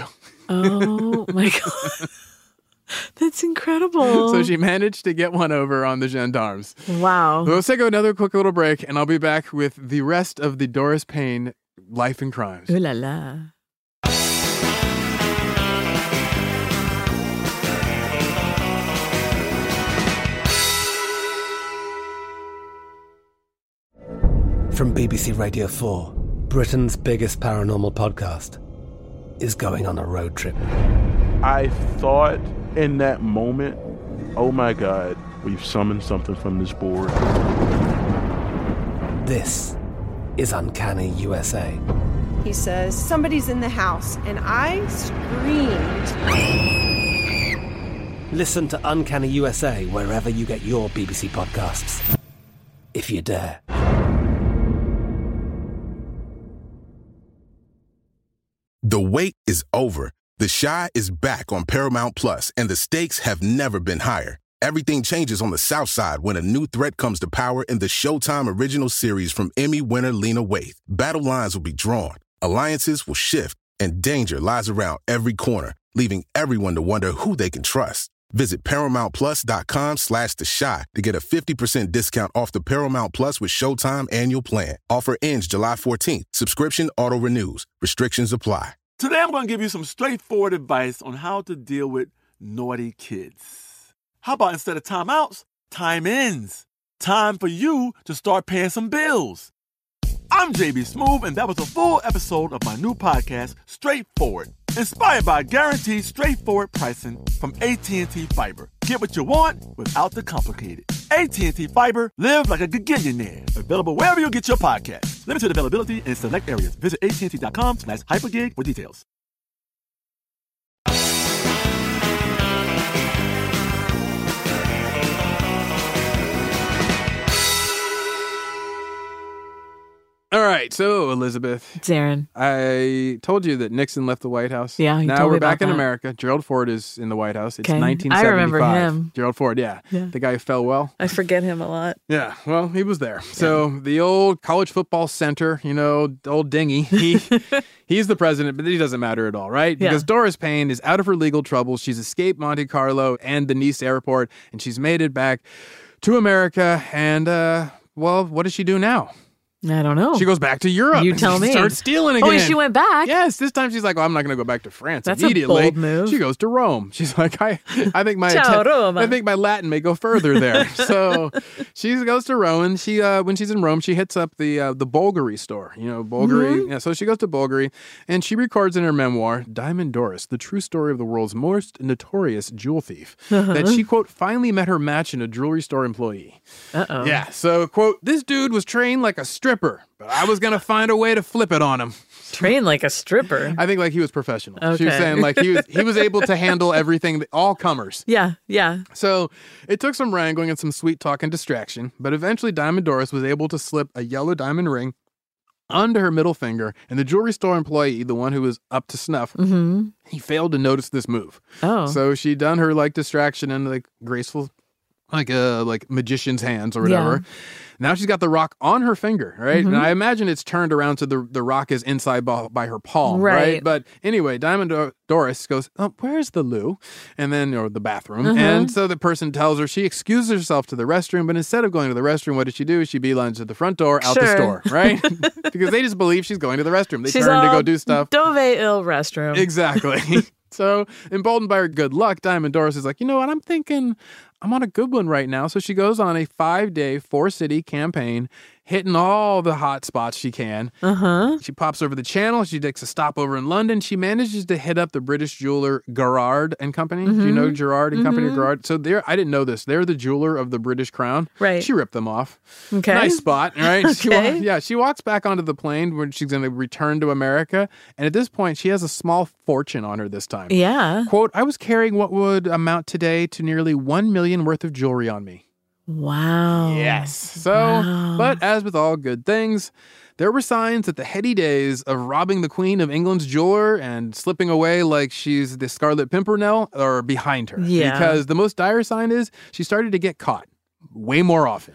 Oh, my God. That's incredible. So she managed to get one over on the gendarmes. Wow. Let's take another quick little break, and I'll be back with the rest of the Doris Payne Life and Crimes. Ooh la la. From B B C Radio four, Britain's biggest paranormal podcast is going on a road trip. I thought in that moment, oh my God, we've summoned something from this board. This is Uncanny U S A. He says, somebody's in the house, and I screamed. Listen to Uncanny U S A wherever you get your B B C podcasts, if you dare. The wait is over. The Chi is back on Paramount Plus, and the stakes have never been higher. Everything changes on the South Side when a new threat comes to power in the Showtime original series from Emmy winner Lena Waithe. Battle lines will be drawn, alliances will shift, and danger lies around every corner, leaving everyone to wonder who they can trust. Visit ParamountPlus.com slash The Chi to get a fifty percent discount off the Paramount Plus with Showtime annual plan. Offer ends July fourteenth. Subscription auto-renews. Restrictions apply. Today I'm going to give you some straightforward advice on how to deal with naughty kids. How about instead of timeouts, time-ins? Time for you to start paying some bills. I'm J B Smoove, and that was a full episode of my new podcast, Straightforward, inspired by guaranteed straightforward pricing from A T and T Fiber. Get what you want without the complicated. A T and T Fiber, live like a gigillionaire. Available wherever you get your podcasts. Limited availability in select areas. Visit A T and T dot com slash hypergig for details. All right, so Elizabeth. It's Aaron. I told you that Nixon left the White House. Yeah, you now told we're me about back in that. America. Gerald Ford is in the White House. It's Okay. nineteen I seventy-five. remember him. Gerald Ford, yeah. Yeah. The guy who fell well. I forget him a lot. Yeah, well, he was there. So the old college football center, you know, old Dingy, he he's the president, but he doesn't matter at all, right? Yeah. Because Doris Payne is out of her legal troubles. She's escaped Monte Carlo and the Nice airport, and she's made it back to America. And, uh, well, what does she do now? I don't know. She goes back to Europe. You tell me. Starts stealing again. Oh, and she went back? Yes. This time she's like, oh, I'm not going to go back to France That's a immediately. bold move. She goes to Rome. She's like, I, I think my, Ciao, Ita- Roma. I think my Latin may go further there. So she goes to Rome, and she, uh, when she's in Rome, she hits up the uh, the Bulgari store. You know, Bulgari. Mm-hmm. Yeah. So she goes to Bulgari, and she records in her memoir, Diamond Doris, the true story of the world's most notorious jewel thief, Uh-huh. that she quote finally met her match in a jewelry store employee. Uh oh. Yeah. So quote, this dude was trained like a stripper, but I was going to find a way to flip it on him. Trained like a stripper. I think like he was professional. She was Okay. saying like he was he was able to handle everything, all comers. Yeah, yeah. So it took some wrangling and some sweet talk and distraction, but eventually Diamond Doris was able to slip a yellow diamond ring onto her middle finger, and the jewelry store employee, the one who was up to snuff, Mm-hmm. he failed to notice this move. Oh. So she done her like distraction and like graceful, like uh like magician's hands or whatever. Yeah. Now she's got the rock on her finger, right? Mhm. And I imagine it's turned around so the the rock is inside by, by her palm, right? Right. But anyway, Diamond Do- Doris goes, oh, where's the loo? And then, or the bathroom. Uh-huh. And so the person tells her, she excuses herself to the restroom, but instead of going to the restroom, what does she do? She beelines to the front door, out the Sure. store, right? Because they just believe she's going to the restroom. They She's turn to all go do stuff. Dove ill restroom. Exactly. So, emboldened by her good luck, Diamond Doris is like, you know what? I'm thinking I'm on a good one right now. So she goes on a five-day, four-city campaign, hitting all the hot spots she can. Uh-huh. She pops over the channel. She takes a stop over in London. She manages to hit up the British jeweler Gerard and Company. Do you know Gerard and Company? Mhm. Gerard. So they're I didn't know this. They're the jeweler of the British Crown. Right. She ripped them off. Okay. Nice spot, right? She wa- Okay. yeah, she walks back onto the plane when she's going to return to America. And at this point, she has a small fortune on her this time. Yeah. Quote, I was carrying what would amount today to nearly one million worth of jewelry on me. Wow. Yes. So, Wow. but as with all good things, there were signs that the heady days of robbing the Queen of England's jeweler and slipping away like she's the Scarlet Pimpernel are behind her. Yeah. Because the most dire sign is she started to get caught way more often.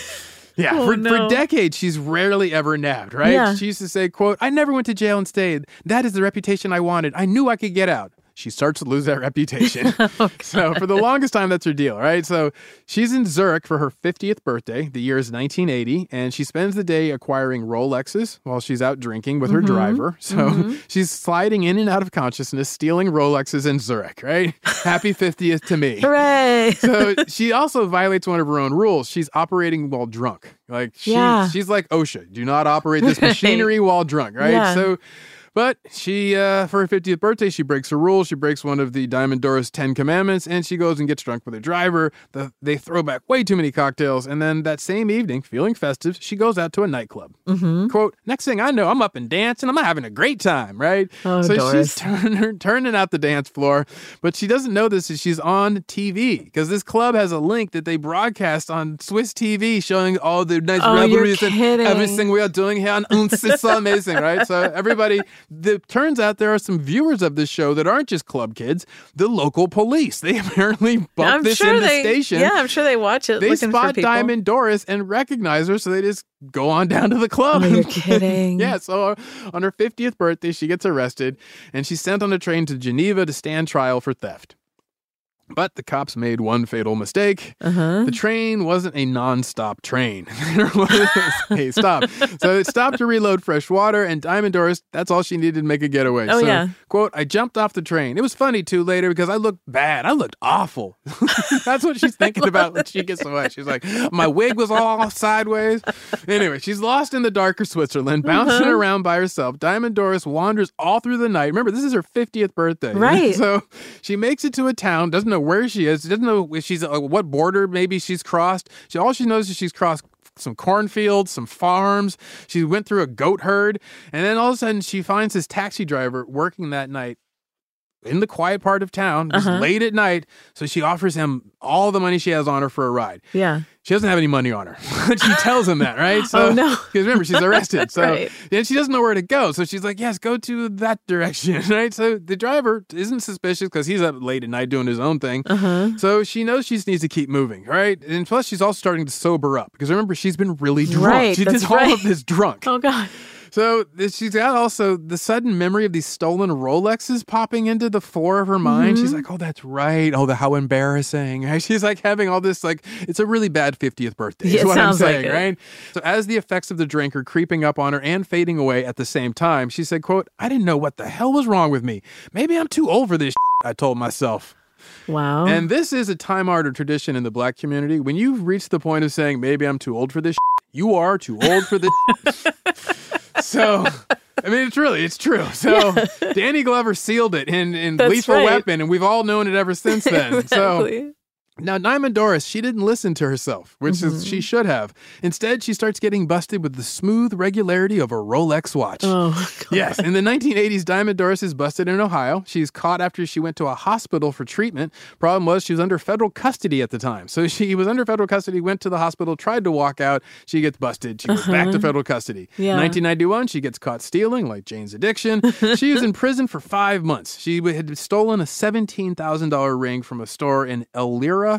Yeah, Oh, for, no. for decades, she's rarely ever nabbed, right? Yeah. She used to say, quote, I never went to jail and stayed. That is the reputation I wanted. I knew I could get out. She starts to lose that reputation. Oh, So for the longest time, that's her deal, right? So she's in Zurich for her fiftieth birthday. The year is nineteen eighty, and she spends the day acquiring Rolexes while she's out drinking with her Mhm. driver. So Mhm. she's sliding in and out of consciousness, stealing Rolexes in Zurich, right? Happy fiftieth to me. Hooray. So she also violates one of her own rules. She's operating while drunk. Like she, Yeah. she's like OSHA. Do not operate this machinery while drunk, right? Yeah. So, but she, uh, for her fiftieth birthday, she breaks a rule. She breaks one of the Diamond Doris Ten Commandments, and she goes and gets drunk with her driver. The, they throw back way too many cocktails, and then that same evening, feeling festive, she goes out to a nightclub. Mm-hmm. Quote, next thing I know, I'm up and dancing. I'm having a great time, right? Oh, so Doris. she's turn, turning out the dance floor, but she doesn't know this is she's on T V because this club has a link that they broadcast on Swiss T V showing all the nice Oh, you're revelries and kidding. everything we are doing here. And it's so amazing, right? So everybody, the, turns out there are some viewers of this show that aren't just club kids, the local police. They apparently bumped I'm this sure in the they, station. Yeah, I'm sure they watch it. They looking for spot people. Diamond Doris and recognize her, so they just go on down to the club. Oh, you're kidding. Yeah, so on her fiftieth birthday, she gets arrested, and she's sent on a train to Geneva to stand trial for theft. But the cops made one fatal mistake. Uh-huh. The train wasn't a non-stop train. There was a stop. So it stopped to reload fresh water, and Diamond Doris, that's all she needed to make a getaway. Oh, so, yeah. quote, I jumped off the train. It was funny, too, later, because I looked bad. I looked awful. That's what she's thinking about when she gets away. She's like, my wig was all sideways. Anyway, she's lost in the darker Switzerland, bouncing Uh-huh. around by herself. Diamond Doris wanders all through the night. Remember, this is her fiftieth birthday. Right. So she makes it to a town, doesn't know where she is, doesn't know if she's uh, what border maybe she's crossed. She all she knows is she's crossed some cornfields, some farms. She went through a goat herd, and then all of a sudden she finds this taxi driver working that night in the quiet part of town, just Uh-huh. late at night. So she offers him all the money she has on her for a ride. Yeah. She doesn't have any money on her. She tells him that, right? So, Oh, no. Because remember, she's arrested. So Right. then she doesn't know where to go. So she's like, yes, go to that direction, right? So the driver isn't suspicious because he's up late at night doing his own thing. Uh-huh. So she knows she just needs to keep moving, right? And plus, she's also starting to sober up because remember, she's been really drunk. Right, she that's did all right. of this drunk. Oh, God. So th- she's got also the sudden memory of these stolen Rolexes popping into the fore of her mind. Mm-hmm. She's like, oh, that's right. Oh, the how embarrassing. Right? She's like having all this, like, it's a really bad fiftieth birthday Yeah, is it what I'm sounds like saying, it. right? So as the effects of the drink are creeping up on her and fading away at the same time, she said, quote, I didn't know what the hell was wrong with me. Maybe I'm too old for this shit, I told myself. Wow. And this is a time-honored tradition in the black community. When you've reached the point of saying, maybe I'm too old for this shit, you are too old for this shit. So, I mean, it's really, it's true. So, yeah. Danny Glover sealed it in, in That's Lethal right. Weapon, and we've all known it ever since then. Exactly. So, now, Diamond Doris, she didn't listen to herself, which Mm-hmm. is she should have. Instead, she starts getting busted with the smooth regularity of a Rolex watch. Oh, God. Yes, in the nineteen eighties, Diamond Doris is busted in Ohio. She's caught after she went to a hospital for treatment. Problem was she was under federal custody at the time. So she was under federal custody, went to the hospital, tried to walk out. She gets busted. She goes Uh-huh. back to federal custody. Yeah. nineteen ninety-one, she gets caught stealing, like Jane's addiction. She was in prison for five months. She had stolen a seventeen thousand dollars ring from a store in Elyria.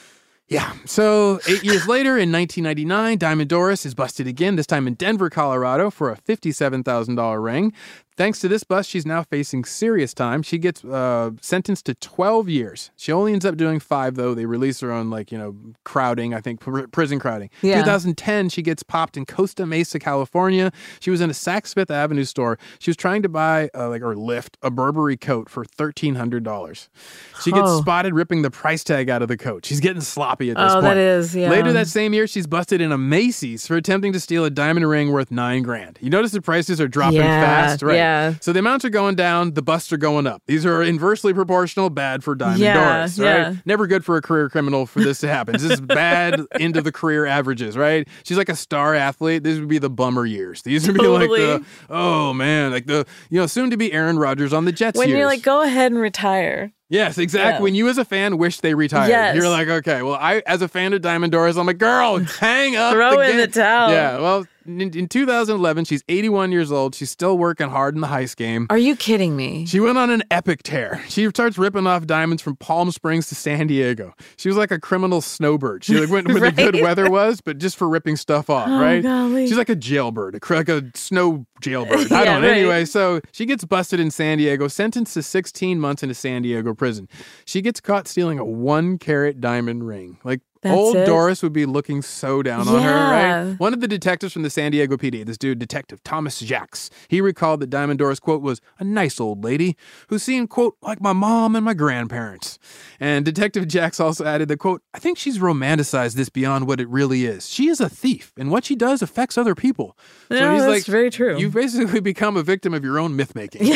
Yeah. So eight years later, in nineteen ninety-nine, Diamond Doris is busted again, this time in Denver, Colorado, for a fifty-seven thousand dollars ring. Thanks to this bust, she's now facing serious time. She gets uh, sentenced to twelve years. She only ends up doing five, though. They release her on, like, you know, crowding, I think, pr- prison crowding. Yeah. twenty ten, she gets popped in Costa Mesa, California. She was in a Saks Fifth Avenue store. She was trying to buy, uh, like, or lift a Burberry coat for thirteen hundred dollars. She gets Oh. spotted ripping the price tag out of the coat. She's getting sloppy at this Oh, point. that is, yeah. Later that same year, she's busted in a Macy's for attempting to steal a diamond ring worth nine grand. You notice the prices are dropping Yeah, fast, right? yeah. So the amounts are going down, the busts are going up. These are inversely proportional, bad for Diamond Yeah, Doris, yeah. right? Never good for a career criminal for this to happen. This is bad into the career averages, right? She's like a star athlete. These would be the bummer years. These would be like Totally. the, oh man, like the, you know, soon to be Aaron Rodgers on the Jets When years. you're like, go ahead and retire. Yes, exactly. Yeah. When you as a fan wish they retired. Yes. You're like, okay, well, I, as a fan of Diamond Doris, I'm like, girl, hang up. Throw the in the game. towel. Yeah, well, in, in two thousand eleven, she's eighty-one years old. She's still working hard in the heist game. Are you kidding me? She went on an epic tear. She starts ripping off diamonds from Palm Springs to San Diego. She was like a criminal snowbird. She like went where Right? the good weather was, but just for ripping stuff off, Oh, right? golly. She's like a jailbird, a, cr- like a snow jailbird. I Yeah, don't know. right. Anyway, so she gets busted in San Diego, sentenced to sixteen months in a San Diego prison. She gets caught stealing a one carat diamond ring. Like, That's old it? Doris would be looking so down on her, Yeah. right? One of the detectives from the San Diego P D, this dude, Detective Thomas Jacques, he recalled that Diamond Doris, quote, was a nice old lady who seemed, quote, like my mom and my grandparents. And Detective Jacques also added that, quote, I think she's romanticized this beyond what it really is. She is a thief, and what she does affects other people. Yeah, that's very true. You've basically become a victim of your own myth making.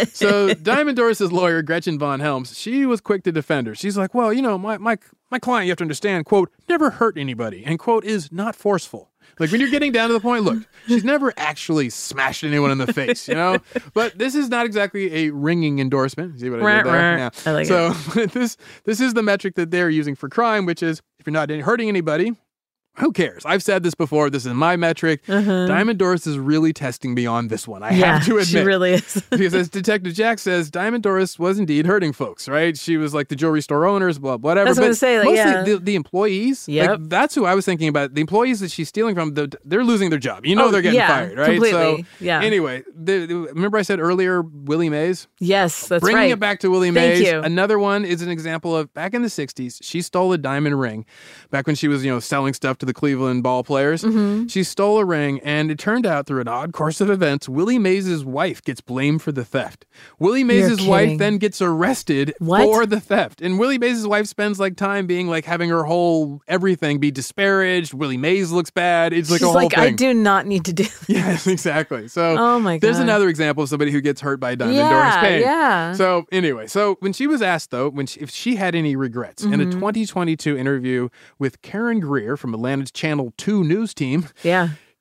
So Diamond Doris's lawyer, Gretchen Von Helms, she was quick to defend her. She's like, well, you know, my my my client, you have to understand, quote, never hurt anybody, and quote, is not forceful. Like when you're getting down to the point, look, she's never actually smashed anyone in the face, you know? But this is not exactly a ringing endorsement. See what I did there? Yeah. I like so this this is the metric that they're using for crime, which is if you're not hurting anybody, who cares? I've said this before. This is my metric. Uh-huh. Diamond Doris is really testing me on this one. I Yeah, have to admit. she really is. Because as Detective Jack says, Diamond Doris was indeed hurting folks, right? She was like the jewelry store owners, blah, whatever. That's what but I was gonna say, like, mostly yeah. the, the employees. Yep. Like, that's who I was thinking about. The employees that she's stealing from, the, they're losing their job. You know Oh, they're getting yeah, fired, right? completely. So Yeah. anyway, the, the- remember I said earlier, Willie Mays? Yes, that's Bringing right. it back to Willie Thank Mays, you. another one is an example of back in the sixties, she stole a diamond ring back when she was, you know, selling stuff to the Cleveland ball players. Mm-hmm. She stole a ring, and it turned out through an odd course of events, Willie Mays' wife gets blamed for the theft. Willie Mays' You're wife kidding. then gets arrested What? for the theft. And Willie Mays' wife spends like time being like having her whole everything be disparaged. Willie Mays looks bad. It's like She's a whole like, thing. I do not need to do this. Yes, exactly. So Oh my there's God. another example of somebody who gets hurt by Diamond Yeah, Doris Payne. yeah. So anyway, so when she was asked though, when she, if she had any regrets in a twenty twenty-two interview with Karen Greer from Atlanta's Channel two news team, Yeah.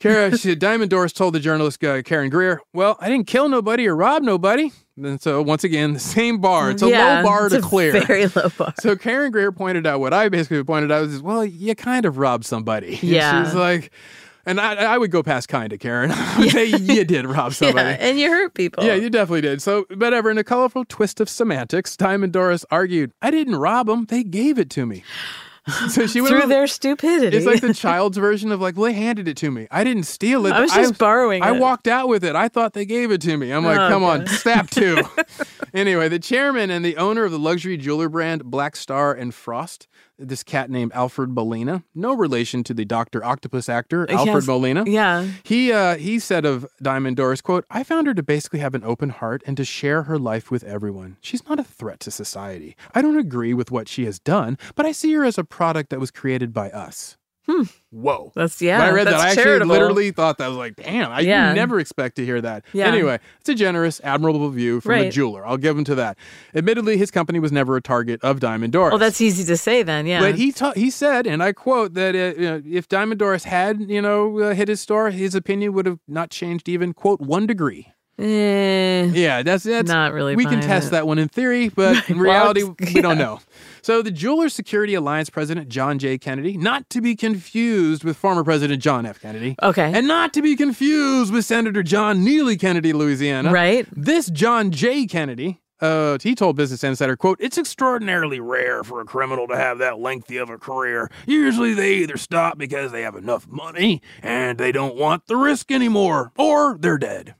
Kara, she, Diamond Doris told the journalist uh, Karen Greer, well, I didn't kill nobody or rob nobody. And so, once again, the same bar. It's a yeah, low bar it's to a clear. Very low bar. So Karen Greer pointed out what I basically pointed out is, well, you kind of robbed somebody. Yeah. And she's like, and I, I would go past kind of Karen. I would say you did rob somebody. Yeah, and you hurt people. Yeah, you definitely did. So, whatever, in a colorful twist of semantics, Diamond Doris argued, I didn't rob them. They gave it to me. So she went Through over, their stupidity. It's like the child's version of like, well, they handed it to me. I didn't steal it. I was just I, borrowing I it. walked out with it. I thought they gave it to me. I'm like, Oh, come God. on, snap two. Anyway, the chairman and the owner of the luxury jeweler brand Black Star and Frost, this cat named Alfred Molina, no relation to the Doctor Octopus actor, Alfred Yes. Molina. Yeah. He uh, he said of Diamond Doris, quote, I found her to basically have an open heart and to share her life with everyone. She's not a threat to society. I don't agree with what she has done, but I see her as a product that was created by us. Hmm. Whoa. That's, yeah. When I read that's that, I actually charitable. literally thought that. I was like, damn, I Yeah. would never expect to hear that. Yeah. Anyway, it's a generous, admirable view from a Right. jeweler. I'll give him to that. Admittedly, his company was never a target of Diamond Doris. Well, that's easy to say then, yeah. But he ta- he said, and I quote, that uh, you know, if Diamond Doris had, you know, uh, hit his store, his opinion would have not changed even, quote, one degree. Eh, Yeah, that's that's Not really We can buying test it. that one in theory, but in Well, reality, it's- we don't yeah. know. So the Jeweler Security Alliance president, John J. Kennedy, not to be confused with former President John F. Kennedy. Okay. And not to be confused with Senator John Neely Kennedy, Louisiana. Right. This John J. Kennedy, uh, he told Business Insider, quote, it's extraordinarily rare for a criminal to have that lengthy of a career. Usually they either stop because they have enough money and they don't want the risk anymore, or they're dead.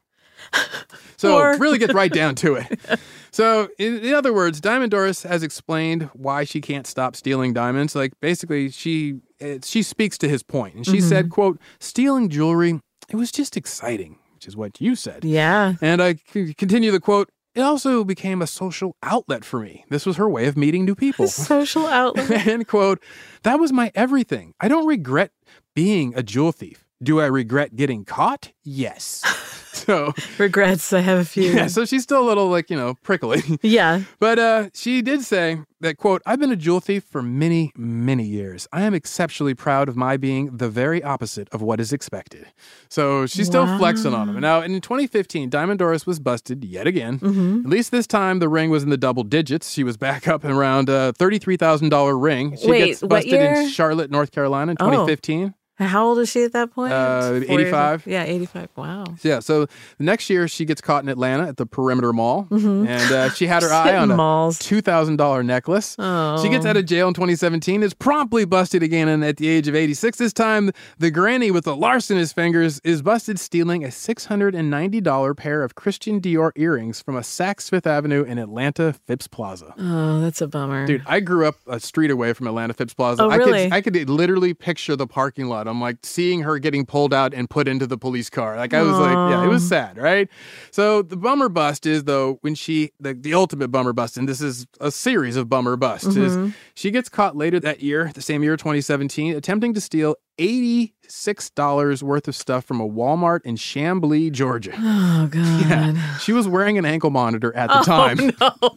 So Or- really get right down to it. So in, in other words, Diamond Doris has explained why she can't stop stealing diamonds. Like basically she it, she speaks to his point. And she Mm-hmm. said, quote, stealing jewelry, it was just exciting, which is what you said. Yeah. And I c- continue the quote, it also became a social outlet for me. This was her way of meeting new people. Social outlet. End quote. That was my everything. I don't regret being a jewel thief. Do I regret getting caught? Yes. So, Regrets, I have a few. yeah, so she's still a little like, you know, prickly. Yeah. But uh, she did say that, quote, I've been a jewel thief for many, many years. I am exceptionally proud of my being the very opposite of what is expected. So she's still Wow. flexing on him. Now, in twenty fifteen, Diamond Doris was busted yet again. Mm-hmm. At least this time, the ring was in the double digits. She was back up around a thirty-three thousand dollars ring. She Wait, gets what busted year? in Charlotte, North Carolina in Oh. twenty fifteen. How old is she at that point? Uh, Four years eighty-five. old? Yeah, eighty-five. Wow. Yeah, so the next year she gets caught in Atlanta at the Perimeter Mall, and uh, she had her eye Hitting on a malls. two thousand dollars necklace. Oh. She gets out of jail in twenty seventeen, is promptly busted again, and at the age of eighty-six this time, the granny with the larcenous fingers is busted stealing a six hundred ninety dollars pair of Christian Dior earrings from a Saks Fifth Avenue in Atlanta Phipps Plaza. Oh, that's a bummer. Dude, I grew up a street away from Atlanta Phipps Plaza. Oh, I really? could I could literally picture the parking lot. I'm like seeing her getting pulled out and put into the police car. Like I was like, yeah, it was sad, right? So the bummer bust is though when she the, the ultimate bummer bust, and this is a series of bummer busts, Mm-hmm. is she gets caught later that year, the same year, twenty seventeen, attempting to steal eighty-six dollars worth of stuff from a Walmart in Chamblee, Georgia. Oh, God. Yeah, she was wearing an ankle monitor at the time.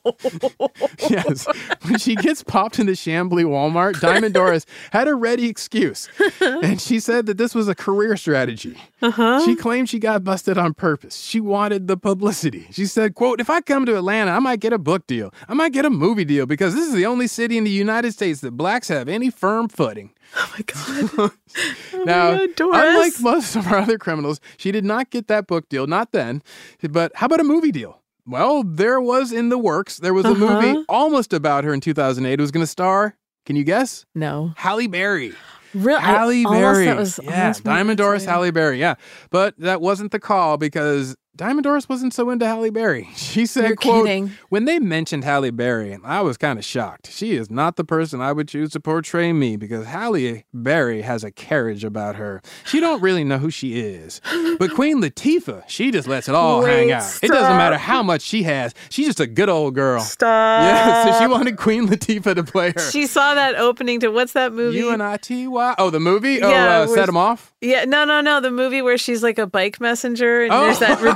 No. Yes. When she gets popped in the Chamblee Walmart, Diamond Doris had a ready excuse. And she said that this was a career strategy. Uh-huh. She claimed she got busted on purpose. She wanted the publicity. She said, quote, if I come to Atlanta, I might get a book deal. I might get a movie deal because this is the only city in the United States that blacks have any firm footing. Oh, my God. Oh, Now, my God, Doris. unlike most of our other criminals, she did not get that book deal, not then. But how about a movie deal? Well, there was in the works. There was a Uh-huh. movie almost about her in two thousand eight. It was going to star, can you guess? No. Halle Berry. Really? Halle I, Berry. Almost, that was yeah, almost what I Diamond was Doris, saying. Halle Berry. Yeah. But that wasn't the call because Diamond Doris wasn't so into Halle Berry. She said, You're quote, kidding. when they mentioned Halle Berry, I was kind of shocked. She is not the person I would choose to portray me because Halle Berry has a carriage about her. She don't really know who she is. But Queen Latifah, she just lets it all Wait, hang out. It doesn't stop. matter how much she has. She's just a good old girl. Stop. Yeah, so she wanted Queen Latifah to play her. She saw that opening to what's that movie? U N I T Y. Oh, the movie? Yeah, oh, uh, where- Set 'Em Off? Yeah, no, no, no. The movie where she's like a bike messenger and Oh. there's that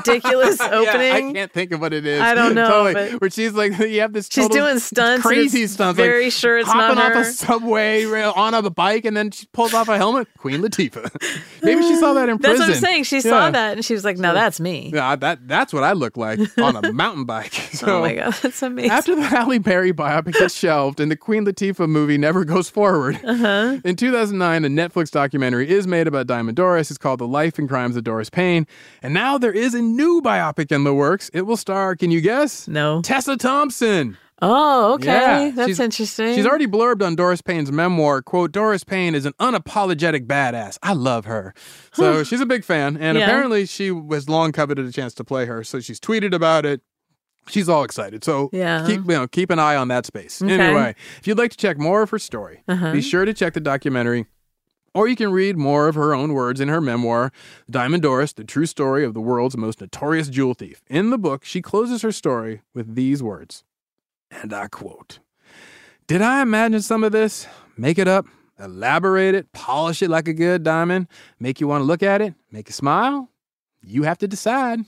ridiculous opening? Yeah, I can't think of what it is. I don't know. Totally. But Where she's like, you have this. she's total doing stunts. crazy and it's stunts. Very like sure it's hopping not off her. a subway rail on a bike, and then she pulls off a helmet. Queen Latifah. Maybe she saw that in That's prison. what I'm saying. She Yeah. saw that and she was like, "No, that's me." Yeah, that that's what I look like on a mountain bike. So Oh my god, that's amazing. after the Halle Berry biopic gets shelved and the Queen Latifah movie never goes forward, uh-huh. in two thousand nine, a Netflix documentary is made about Diamond Doris. It's called The Life and Crimes of Doris Payne. And now there is a new biopic in the works. It will star, can you guess? No. Tessa Thompson. Oh, okay. Yeah, That's she's- interesting. She's already blurbed on Doris Payne's memoir, quote, Doris Payne is an unapologetic badass. I love her. So she's a big fan. And Yeah. apparently she was long coveted a chance to play her. So she's tweeted about it. She's all excited. So Yeah. keep, you know, keep an eye on that space. Okay. Anyway, if you'd like to check more of her story, Uh-huh. be sure to check the documentary. Or you can read more of her own words in her memoir, Diamond Doris, the true story of the world's most notorious jewel thief. In the book, she closes her story with these words, and I quote, "Did I imagine some of this? Make it up, elaborate it, polish it like a good diamond, make you want to look at it, make you smile? You have to decide."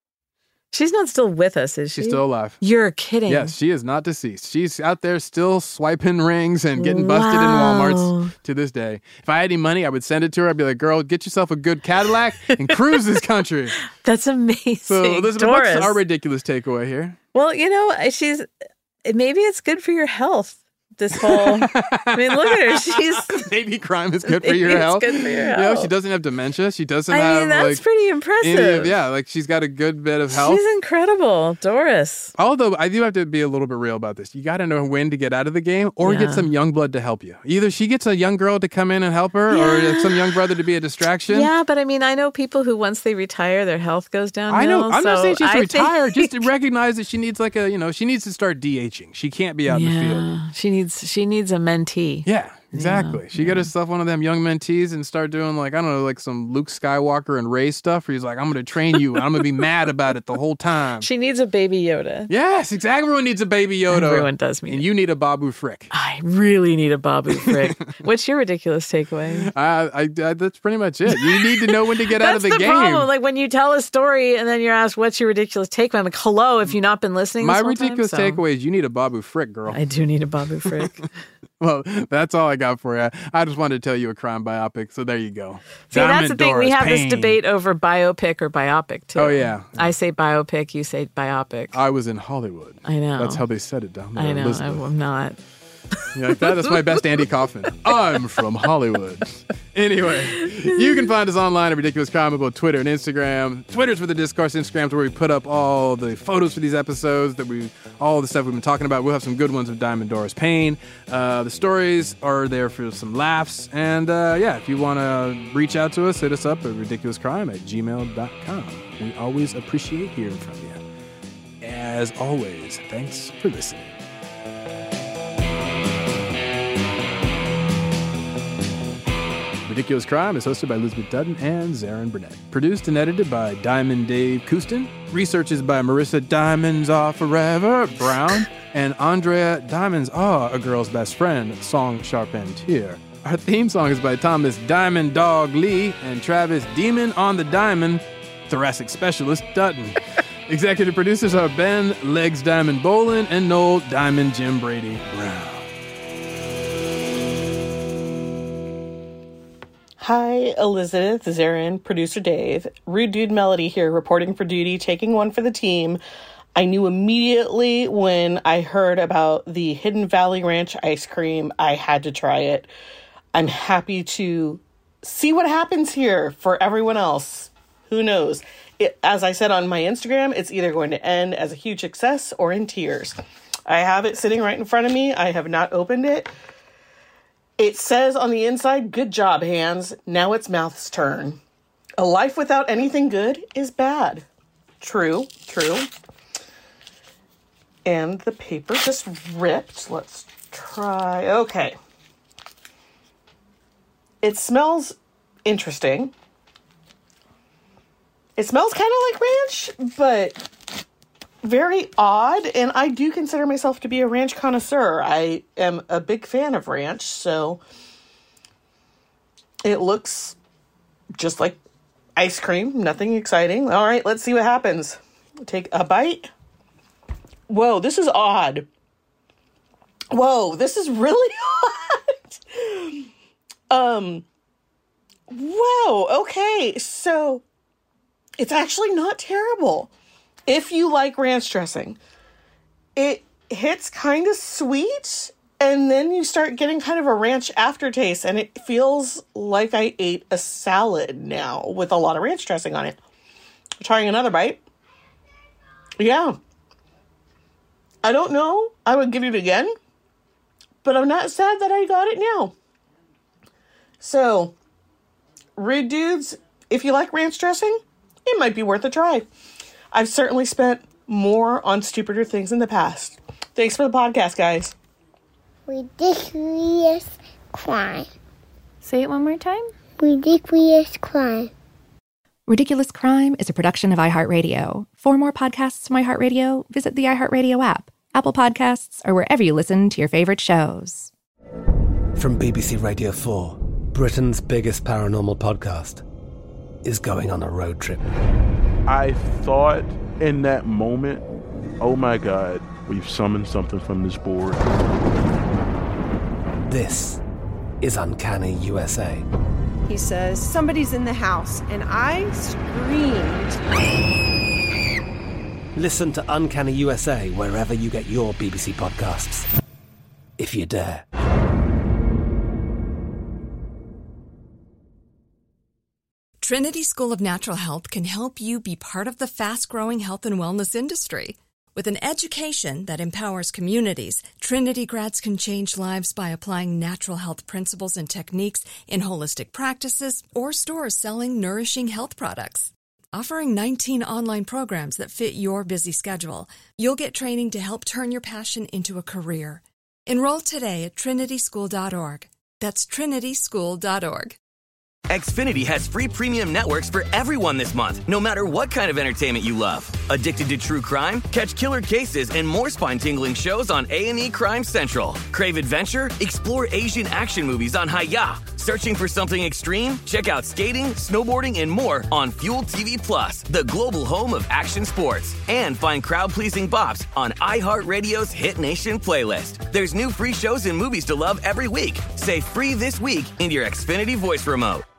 She's not still with us, is she? She's still alive. You're kidding. Yes, she is not deceased. She's out there still swiping rings and getting busted in Wow. Walmarts to this day. If I had any money, I would send it to her. I'd be like, girl, get yourself a good Cadillac and cruise this country. That's amazing. So, Elizabeth, Doris. what's our ridiculous takeaway here? Well, you know, she's maybe it's good for your health. This whole, I mean, look at her. She's Maybe crime is good for Maybe your it's health. good for your You know, health. she doesn't have dementia. She doesn't I have mean, that's like pretty any impressive. of- yeah, like she's got a good bit of health. She's incredible, Doris. Although I do have to be a little bit real about this. You got to know when to get out of the game or Yeah. get some young blood to help you. Either she gets a young girl to come in and help her Yeah. or some young brother to be a distraction. Yeah, but I mean, I know people who once they retire, their health goes downhill. I know. I'm not so saying she's I retired. think- Just to recognize that she needs like a, you know, she needs to start DHing. She can't be out in the field. Yeah, she needs she needs a mentee. Yeah, exactly. She get herself one of them young mentees and start doing like, I don't know, like some Luke Skywalker and Rey stuff where he's like, I'm going to train you and I'm going to be mad about it the whole time. She needs a baby Yoda. Yes, exactly. Everyone needs a baby Yoda. Everyone does need And it. you need a Babu Frick. I really need a Babu Frick. What's your ridiculous takeaway? Uh, I, I, that's pretty much it. You need to know when to get out of That's the, the game. problem. Like when you tell a story and then you're asked, "What's your ridiculous takeaway?" I'm like, "Hello, if you've not been listening." My this whole ridiculous time, so- takeaway is you need a Babu Frick, girl. I do need a Babu Frick. Well, that's all I got for you. I just wanted to tell you a crime biopic, so there you go. See, that's Diamond the thing. We Doris have Payne. this debate over biopic or biopic too. Oh, yeah. I say biopic, you say biopic. I was in Hollywood. I know. That's how they said it down there. I know. Elizabeth. I'm not. You like that? That's my best Andy Kaufman. I'm from Hollywood. Anyway, you can find us online at Ridiculous Crime about Twitter and Instagram. Twitter's for the discourse, Instagram's where we put up all the photos for these episodes, that we, all the stuff we've been talking about. We'll have some good ones of Diamond Doris Payne. Uh, the stories are there for some laughs. And uh, yeah, if you want to reach out to us, hit us up at ridiculouscrime at gmail dot com. We always appreciate hearing from you. As always, thanks for listening. Ridiculous Crime is hosted by Elizabeth Dutton and Zarin Burnett. Produced and edited by Diamond Dave Kustin. Research is by Marissa Diamonds Are Forever Brown and Andrea Diamonds Are a Girl's Best Friend, song Sharp End Here. Our theme song is by Thomas Diamond Dog Lee and Travis Demon on the Diamond, thoracic specialist Dutton. Executive producers are Ben Legs Diamond Bolin and Noel Diamond Jim Brady Brown. Hi, Elizabeth, Zarin, producer Dave. Rude Dude Melody here, reporting for duty, taking one for the team. I knew immediately when I heard about the Hidden Valley Ranch ice cream, I had to try it. I'm happy to see what happens here for everyone else. Who knows? It, as I said on my Instagram, it's either going to end as a huge success or in tears. I have it sitting right in front of me. I have not opened it. It says on the inside, good job, hands. Now it's mouth's turn. A life without anything good is bad. True, true. And the paper just ripped. Let's try. Okay. It smells interesting. It smells kind of like ranch, but very odd, and I do consider myself to be a ranch connoisseur. I am a big fan of ranch, so it looks just like ice cream, nothing exciting. All right, let's see what happens. Take a bite. Whoa, this is odd. Whoa, this is really odd. um, wow, okay, so it's actually not terrible. If you like ranch dressing, it hits kind of sweet, and then you start getting kind of a ranch aftertaste, and it feels like I ate a salad now with a lot of ranch dressing on it. Trying another bite. Yeah. I don't know. I would get it again, but I'm not sad that I got it now. So, Rude Dudes, if you like ranch dressing, it might be worth a try. I've certainly spent more on stupider things in the past. Thanks for the podcast, guys. Ridiculous crime. Say it one more time. Ridiculous crime. Ridiculous Crime is a production of iHeartRadio. For more podcasts from iHeartRadio, visit the iHeartRadio app, Apple Podcasts, or wherever you listen to your favorite shows. From B B C Radio four, Britain's biggest paranormal podcast is going on a road trip. I thought in that moment, oh my God, we've summoned something from this board. This is Uncanny U S A. He says, somebody's in the house, and I screamed. Listen to Uncanny U S A wherever you get your B B C podcasts, if you dare. Trinity School of Natural Health can help you be part of the fast-growing health and wellness industry. With an education that empowers communities, Trinity grads can change lives by applying natural health principles and techniques in holistic practices or stores selling nourishing health products. Offering nineteen online programs that fit your busy schedule, you'll get training to help turn your passion into a career. Enroll today at trinity school dot org. That's trinity school dot org. Xfinity has free premium networks for everyone this month, no matter what kind of entertainment you love. Addicted to true crime? Catch killer cases and more spine-tingling shows on A and E Crime Central. Crave adventure? Explore Asian action movies on Hi-Ya. Searching for something extreme? Check out skating, snowboarding, and more on Fuel T V Plus, the global home of action sports. And find crowd-pleasing bops on iHeartRadio's Hit Nation playlist. There's new free shows and movies to love every week. Say free this week in your Xfinity voice remote.